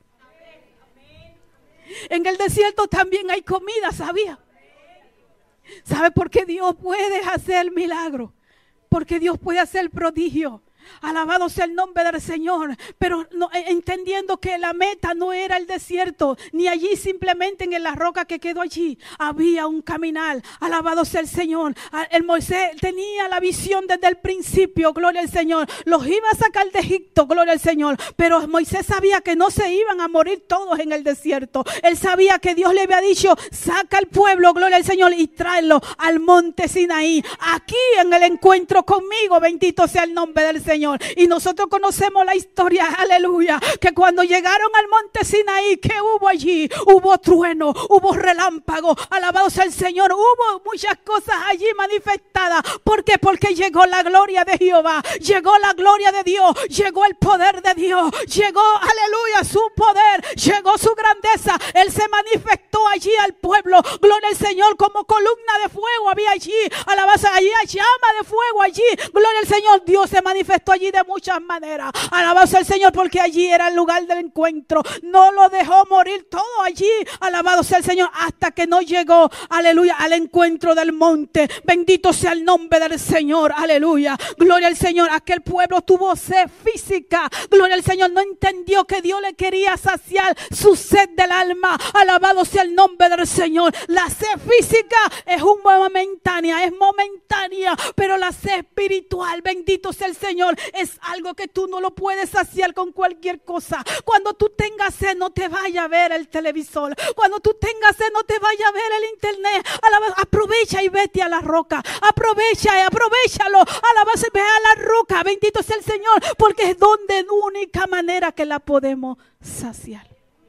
En el desierto también hay comida, ¿sabía? ¿Sabe por qué Dios puede hacer milagro? Porque Dios puede hacer prodigio. Alabado sea el nombre del Señor. Pero no, entendiendo que la meta no era el desierto, ni allí simplemente en la roca que quedó allí. Había un caminar. Alabado sea el Señor. El Moisés tenía la visión desde el principio. Gloria al Señor. Los iba a sacar de Egipto. Gloria al Señor. Pero Moisés sabía que no se iban a morir todos en el desierto. Él sabía que Dios le había dicho, saca al pueblo, gloria al Señor, y tráelo al monte Sinaí. Aquí en el encuentro conmigo. Bendito sea el nombre del Señor. Señor. Y nosotros conocemos la historia, aleluya, que cuando llegaron al monte Sinaí, ¿qué hubo allí? Hubo trueno, hubo relámpago, alabado sea el Señor. Hubo muchas cosas allí manifestadas. ¿Por qué? Porque llegó la gloria de Jehová, llegó la gloria de Dios, llegó el poder de Dios, llegó, aleluya, su poder, llegó su grandeza. Él se manifestó allí al pueblo, gloria al Señor, como columna de fuego había allí, alabanza, allí hay llama de fuego allí, gloria al Señor. Dios se manifestó allí de muchas maneras, alabado sea el Señor, porque allí era el lugar del encuentro. No lo dejó morir todo allí, alabado sea el Señor, hasta que no llegó, aleluya, al encuentro del monte. Bendito sea el nombre del Señor, aleluya, gloria al Señor. Aquel pueblo tuvo sed física, gloria al Señor, no entendió que Dios le quería saciar su sed del alma, alabado sea el nombre del Señor. La sed física es un momentánea, es momentánea, pero la sed espiritual, bendito sea el Señor, es algo que tú no lo puedes saciar con cualquier cosa. Cuando tú tengas sed, no te vaya a ver el televisor. Cuando tú tengas sed, no te vaya a ver el internet. Alaba, aprovecha y vete a la roca. Aprovecha y aprovechalo. Alaba, ve a la roca. Bendito sea el Señor, porque es donde la única manera que la podemos saciar.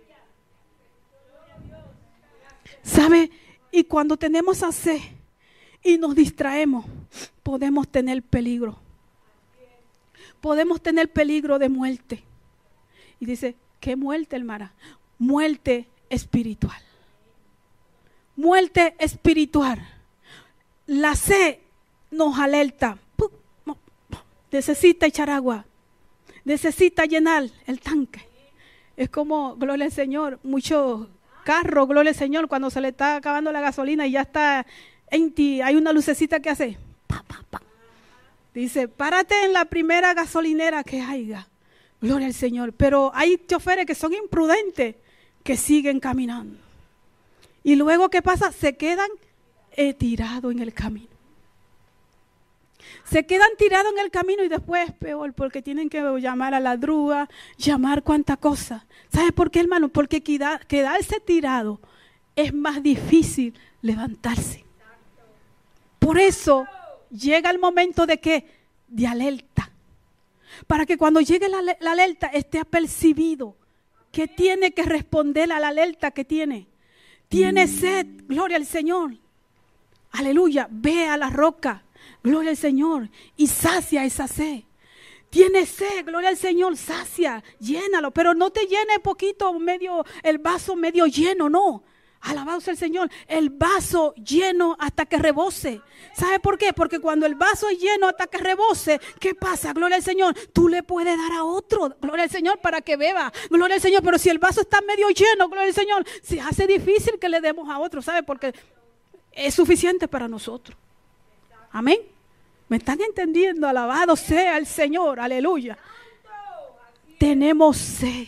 ¿Sabe? Y cuando tenemos sed y nos distraemos, podemos tener peligro. Podemos tener peligro de muerte. Y dice, ¿qué muerte, hermana? Muerte espiritual. Muerte espiritual. La sed nos alerta. Necesita echar agua. Necesita llenar el tanque. Es como, gloria al Señor, muchos carros, gloria al Señor, cuando se le está acabando la gasolina y ya está en ti, hay una lucecita que hace. Pa, pa, pa. Dice, párate en la primera gasolinera que haya. Gloria al Señor. Pero hay choferes que son imprudentes, que siguen caminando. Y luego, ¿qué pasa? Se quedan eh, tirados en el camino. Se quedan tirados en el camino y después es peor, porque tienen que llamar a la grúa, llamar cuánta cosa. ¿Sabe por qué, hermano? Porque queda, quedarse tirado es más difícil levantarse. Por eso llega el momento de qué? De alerta. Para que cuando llegue la, la alerta esté apercibido que tiene que responder a la alerta que tiene. Tiene sed, gloria al Señor. Aleluya, ve a la roca, gloria al Señor, y sacia esa sed. Tiene sed, gloria al Señor, sacia, llénalo, pero no te llene poquito, medio, el vaso medio lleno, no. Alabado sea el Señor, el vaso lleno hasta que rebose. ¿Sabe por qué? Porque cuando el vaso es lleno hasta que rebose, ¿qué pasa? Gloria al Señor, tú le puedes dar a otro, gloria al Señor, para que beba, gloria al Señor. Pero si el vaso está medio lleno, gloria al Señor, se hace difícil que le demos a otro, ¿sabe? Porque es suficiente para nosotros. Amén. ¿Me están entendiendo? Alabado sea el Señor, aleluya. Tenemos sed,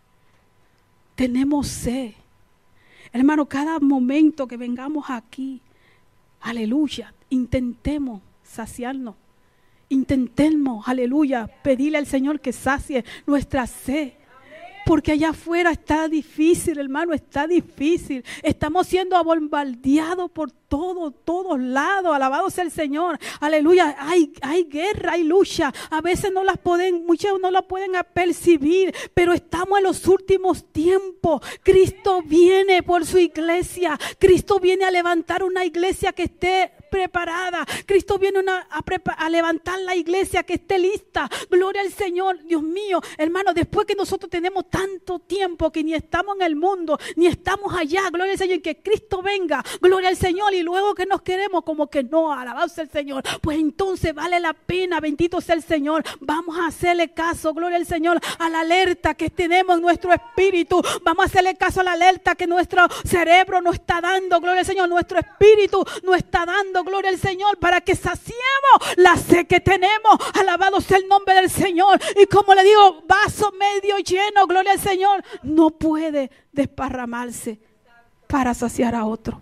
tenemos sed. Hermano, cada momento que vengamos aquí, aleluya, intentemos saciarnos. Intentemos, aleluya, pedirle al Señor que sacie nuestra sed. Porque allá afuera está difícil, hermano, está difícil. Estamos siendo bombardeados por todo, todos lados. Alabado sea el Señor. Aleluya. Hay, hay guerra, hay lucha. A veces no las pueden, muchos no las pueden percibir, pero estamos en los últimos tiempos. Cristo viene por su iglesia. Cristo viene a levantar una iglesia que esté preparada. Cristo viene una, a, prepa- a levantar la iglesia que esté lista. Gloria al Señor. Dios mío, hermano, después que nosotros tenemos tanto tiempo que ni estamos en el mundo, ni estamos allá, gloria al Señor, que Cristo venga, gloria al Señor, y luego que nos queremos como que no, alabado sea el Señor, pues entonces vale la pena, bendito sea el Señor, vamos a hacerle caso, gloria al Señor, a la alerta que tenemos en nuestro espíritu, vamos a hacerle caso a la alerta que nuestro cerebro nos está dando, gloria al Señor, nuestro espíritu nos está dando, gloria al Señor, para que saciemos la sed que tenemos, alabado sea el nombre del Señor. Y como le digo, vaso medio lleno, gloria al Señor, no puede desparramarse para saciar a otro.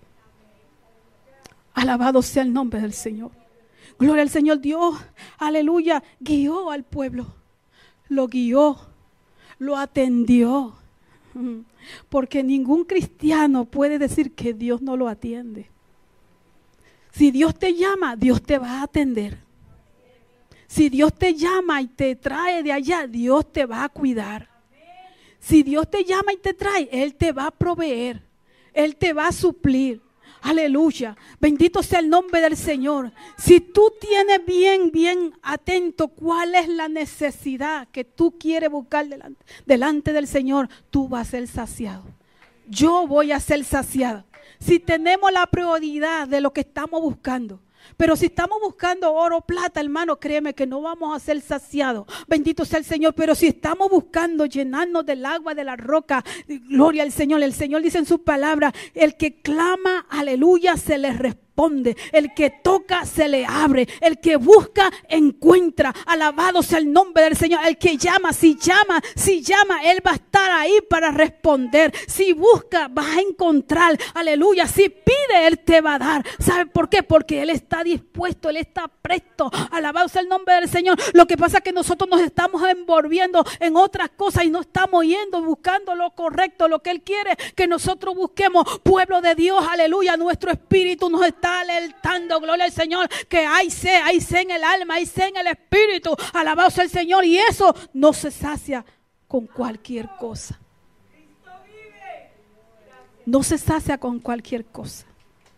Alabado sea el nombre del Señor. Gloria al Señor. Dios, aleluya, guió al pueblo, lo guió, lo atendió, porque ningún cristiano puede decir que Dios no lo atiende. Si Dios te llama, Dios te va a atender. Si Dios te llama y te trae de allá, Dios te va a cuidar. Si Dios te llama y te trae, Él te va a proveer. Él te va a suplir. Aleluya. Bendito sea el nombre del Señor. Si tú tienes bien, bien atento cuál es la necesidad que tú quieres buscar delante, delante del Señor, tú vas a ser saciado. Yo voy a ser saciado. Si tenemos la prioridad de lo que estamos buscando. Pero si estamos buscando oro, plata, hermano, créeme que no vamos a ser saciados. Bendito sea el Señor. Pero si estamos buscando llenarnos del agua de la roca, gloria al Señor. El Señor dice en su palabra, el que clama, aleluya, se le responde. El que toca se le abre. El que busca encuentra. Alabado sea el nombre del Señor. El que llama, si llama, si llama, Él va a estar ahí para responder. Si busca, vas a encontrar. Aleluya. Si pide, Él te va a dar. ¿Sabe por qué? Porque Él está dispuesto, Él está presto. Alabado sea el nombre del Señor. Lo que pasa es que nosotros nos estamos envolviendo en otras cosas y no estamos yendo buscando lo correcto, lo que Él quiere que nosotros busquemos. Pueblo de Dios, aleluya. Nuestro espíritu nos está alertando, gloria al Señor, que hay sed, hay sed en el alma, hay sed en el espíritu. Alabado sea el Señor. Y eso no se sacia con cualquier cosa. No se sacia con cualquier cosa.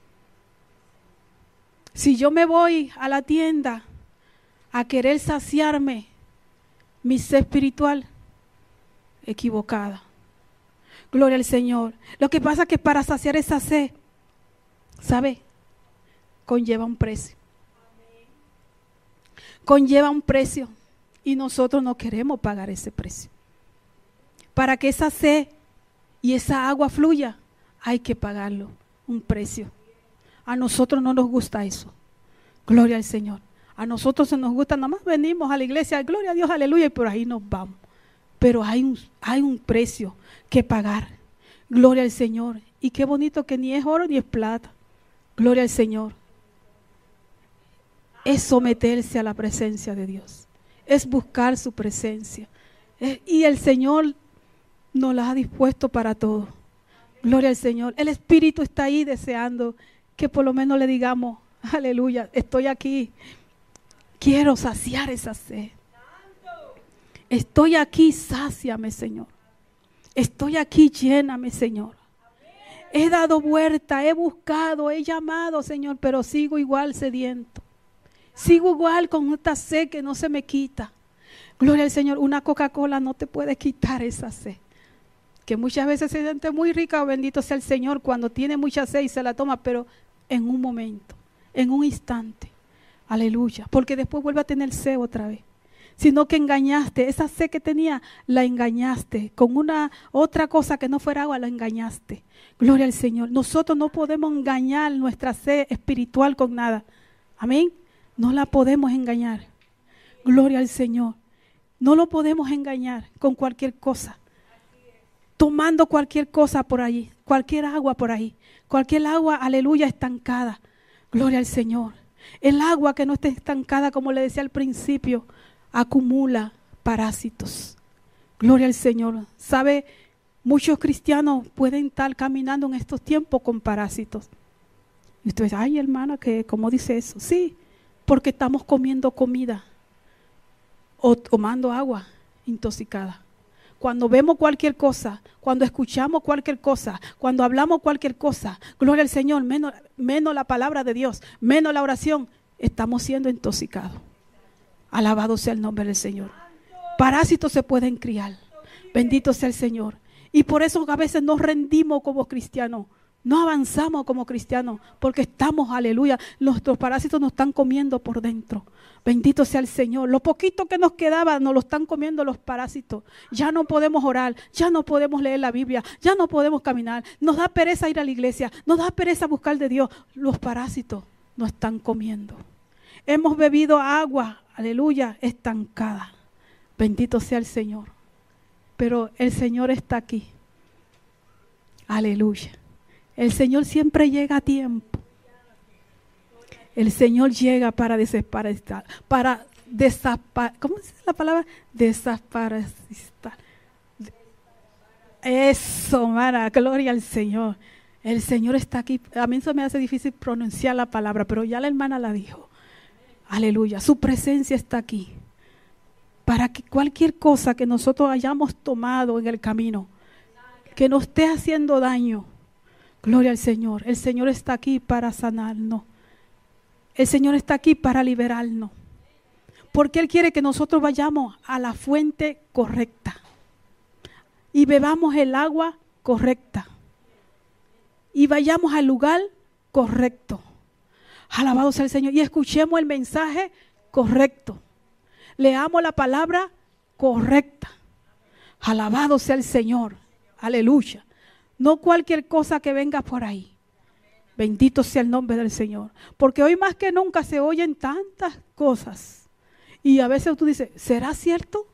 Si yo me voy a la tienda a querer saciarme mi sed espiritual, equivocada. Gloria al Señor. Lo que pasa es que para saciar esa sed, ¿sabe? Conlleva un precio. Conlleva un precio. Y nosotros no queremos pagar ese precio. Para que esa sed y esa agua fluya, hay que pagarlo, un precio. A nosotros no nos gusta eso. Gloria al Señor. A nosotros se nos gusta, nada más venimos a la iglesia, gloria a Dios, aleluya, y por ahí nos vamos. Pero hay un, hay un precio que pagar. Gloria al Señor. Y qué bonito que ni es oro ni es plata. Gloria al Señor. Es someterse a la presencia de Dios. Es buscar su presencia. Eh, y el Señor nos la ha dispuesto para todo. Gloria al Señor. El Espíritu está ahí deseando que por lo menos le digamos, aleluya, estoy aquí. Quiero saciar esa sed. Estoy aquí, sáciame, Señor. Estoy aquí, lléname, Señor. He dado vuelta, he buscado, he llamado, Señor, pero sigo igual sediento. Sigo igual con esta sed que no se me quita. Gloria al Señor. Una Coca-Cola no te puede quitar esa sed. Que muchas veces se siente muy rica, bendito sea el Señor, cuando tiene mucha sed y se la toma, pero en un momento, en un instante. Aleluya. Porque después vuelve a tener sed otra vez. Sino que engañaste, esa sed que tenía, la engañaste. Con una otra cosa que no fuera agua, la engañaste. Gloria al Señor. Nosotros no podemos engañar nuestra sed espiritual con nada. Amén. No la podemos engañar. Gloria al Señor. No lo podemos engañar con cualquier cosa. Tomando cualquier cosa por ahí, cualquier agua por ahí. Cualquier agua, aleluya, estancada. Gloria al Señor. El agua que no esté estancada, como le decía al principio, acumula parásitos. Gloria al Señor. ¿Sabe? Muchos cristianos pueden estar caminando en estos tiempos con parásitos. Y usted dice, ay hermana, que ¿cómo dice eso? Sí, porque estamos comiendo comida o tomando agua intoxicada. Cuando vemos cualquier cosa, cuando escuchamos cualquier cosa, cuando hablamos cualquier cosa, gloria al Señor, menos, menos la palabra de Dios, menos la oración, estamos siendo intoxicados. Alabado sea el nombre del Señor. Parásitos se pueden criar. Bendito sea el Señor. Y por eso a veces nos rendimos como cristianos. No avanzamos como cristianos porque estamos, aleluya, nuestros parásitos nos están comiendo por dentro. Bendito sea el Señor. Lo poquito que nos quedaba nos lo están comiendo los parásitos. Ya no podemos orar, ya no podemos leer la Biblia, ya no podemos caminar. Nos da pereza ir a la iglesia, nos da pereza buscar de Dios. Los parásitos nos están comiendo. Hemos bebido agua, aleluya, estancada. Bendito sea el Señor. Pero el Señor está aquí. Aleluya. El Señor siempre llega a tiempo. El Señor llega para desaparecer, para desaparecer, ¿cómo dice la palabra? Desaparecer. Eso, mara, gloria al Señor. El Señor está aquí. A mí eso me hace difícil pronunciar la palabra, pero ya la hermana la dijo. Aleluya, su presencia está aquí. Para que cualquier cosa que nosotros hayamos tomado en el camino, que nos esté haciendo daño, gloria al Señor. El Señor está aquí para sanarnos. El Señor está aquí para liberarnos. Porque Él quiere que nosotros vayamos a la fuente correcta. Y bebamos el agua correcta. Y vayamos al lugar correcto. Alabado sea el Señor. Y escuchemos el mensaje correcto. Leamos la palabra correcta. Alabado sea el Señor. Aleluya. No cualquier cosa que venga por ahí. Bendito sea el nombre del Señor. Porque hoy más que nunca se oyen tantas cosas. Y a veces tú dices, ¿será cierto?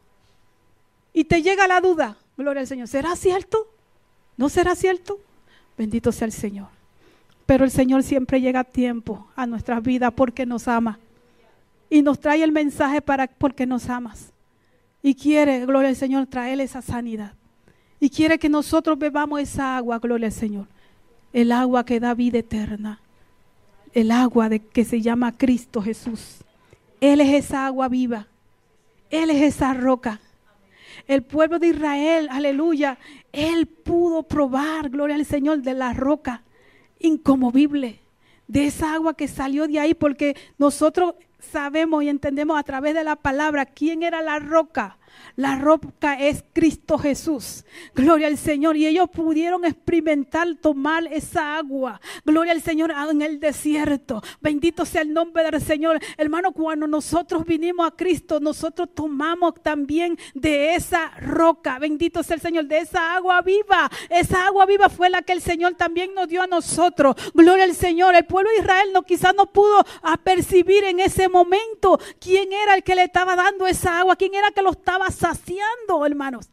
Y te llega la duda. Gloria al Señor. ¿Será cierto? ¿No será cierto? Bendito sea el Señor. Pero el Señor siempre llega a tiempo a nuestras vidas porque nos ama. Y nos trae el mensaje para porque nos amas. Y quiere, gloria al Señor, traer esa sanidad. Y quiere que nosotros bebamos esa agua, gloria al Señor. El agua que da vida eterna. El agua de, que se llama Cristo Jesús. Él es esa agua viva. Él es esa roca. El pueblo de Israel, aleluya, Él pudo probar, gloria al Señor, de la roca inconmovible. De esa agua que salió de ahí, porque nosotros sabemos y entendemos a través de la palabra quién era la roca. La roca es Cristo Jesús. Gloria al Señor. Y ellos pudieron experimentar, tomar esa agua. Gloria al Señor en el desierto. Bendito sea el nombre del Señor. Hermano, cuando nosotros vinimos a Cristo, nosotros tomamos también de esa roca. Bendito sea el Señor, de esa agua viva. Esa agua viva fue la que el Señor también nos dio a nosotros. Gloria al Señor. El pueblo de Israel no, quizás no pudo apercibir en ese momento quién era el que le estaba dando esa agua, quién era que lo estaba saciando, hermanos.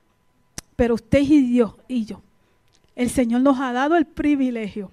Pero usted y Dios y yo, el Señor nos ha dado el privilegio,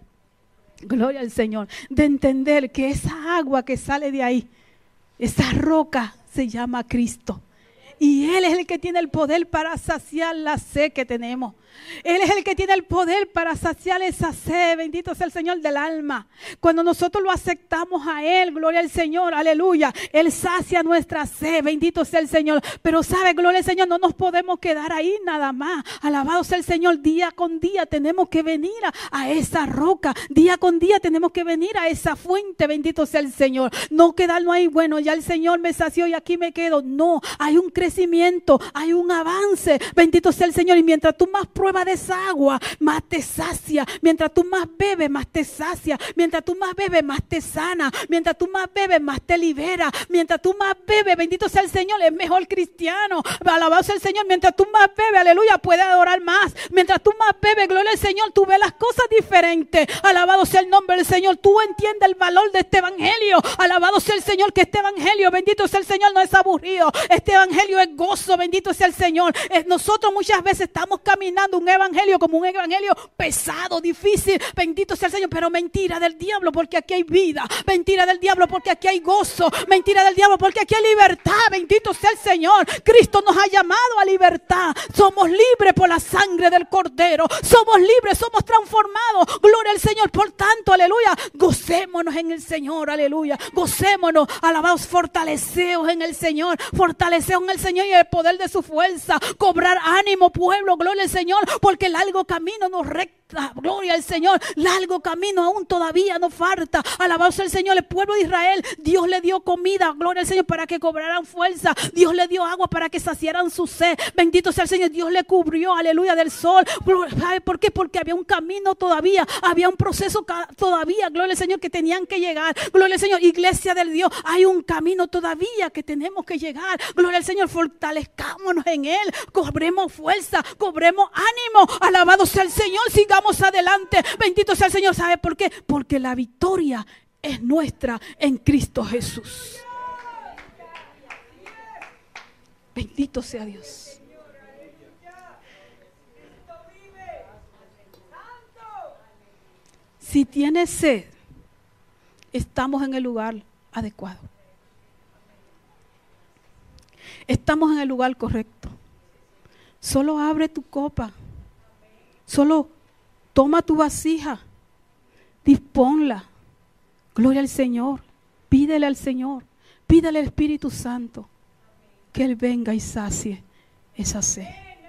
gloria al Señor, de entender que esa agua que sale de ahí, esa roca se llama Cristo. Y Él es el que tiene el poder para saciar la sed que tenemos. Él es el que tiene el poder para saciar esa sed. Bendito sea el Señor del alma. Cuando nosotros lo aceptamos a Él, gloria al Señor, aleluya. Él sacia nuestra sed. Bendito sea el Señor. Pero sabe, gloria al Señor, no nos podemos quedar ahí nada más. Alabado sea el Señor. Día con día tenemos que venir a, a esa roca. Día con día tenemos que venir a esa fuente. Bendito sea el Señor. No quedarnos ahí, bueno, ya el Señor me sació y aquí me quedo. No, hay un crecimiento, hay un avance. Bendito sea el Señor. Y mientras tú más pruebas de esa agua, más te sacia. Mientras tú más bebes, más te sacia. Mientras tú más bebes, más te sana. Mientras tú más bebes, más te libera. Mientras tú más bebes, bendito sea el Señor, es mejor cristiano. Alabado sea el Señor. Mientras tú más bebes, aleluya, puedes adorar más. Mientras tú más bebes, gloria al Señor, tú ves las cosas diferentes. Alabado sea el nombre del Señor. Tú entiendes el valor de este evangelio. Alabado sea el Señor, que este evangelio, bendito sea el Señor, no es aburrido. Este evangelio es gozo. Bendito sea el Señor. Nosotros muchas veces estamos caminando un evangelio como un evangelio pesado, difícil, bendito sea el Señor, pero mentira del diablo porque aquí hay vida, mentira del diablo porque aquí hay gozo, mentira del diablo porque aquí hay libertad, bendito sea el Señor. Cristo nos ha llamado a libertad, somos libres por la sangre del Cordero, somos libres, somos transformados, gloria al Señor. Por tanto, aleluya, gocémonos en el Señor, aleluya, gocémonos, alabados, fortaleceos en el Señor, fortaleceos en el Señor y el poder de su fuerza, cobrar ánimo, pueblo, gloria al Señor, porque largo camino nos recta, gloria al Señor, largo camino aún todavía nos falta. Alabado sea el Señor. El pueblo de Israel, Dios le dio comida, gloria al Señor, para que cobraran fuerza. Dios le dio agua para que saciaran su sed. Bendito sea el Señor. Dios le cubrió, aleluya, del sol. ¿Sabe por qué? Porque había un camino todavía, había un proceso todavía, gloria al Señor, que tenían que llegar. Gloria al Señor. Iglesia del Dios, hay un camino todavía que tenemos que llegar. Gloria al Señor. Fortalezcámonos en Él, cobremos fuerza, cobremos ánimo. Alabado sea el Señor, sigamos adelante. Bendito sea el Señor. ¿Sabe por qué? Porque la victoria es nuestra en Cristo Jesús. Bendito sea Dios. Si tienes sed, estamos en el lugar adecuado. Estamos en el lugar correcto. Solo abre tu copa. Solo toma tu vasija. Disponla. Gloria al Señor. Pídele al Señor. Pídale al Espíritu Santo que Él venga y sacie esa sed.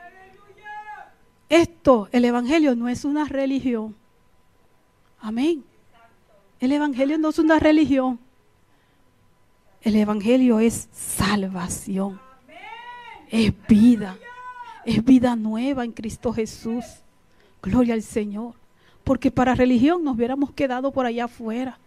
Esto, el Evangelio no es una religión. Amén. El Evangelio no es una religión. El Evangelio es salvación. Es vida. Es vida nueva en Cristo Jesús. Gloria al Señor. Porque para religión nos hubiéramos quedado por allá afuera.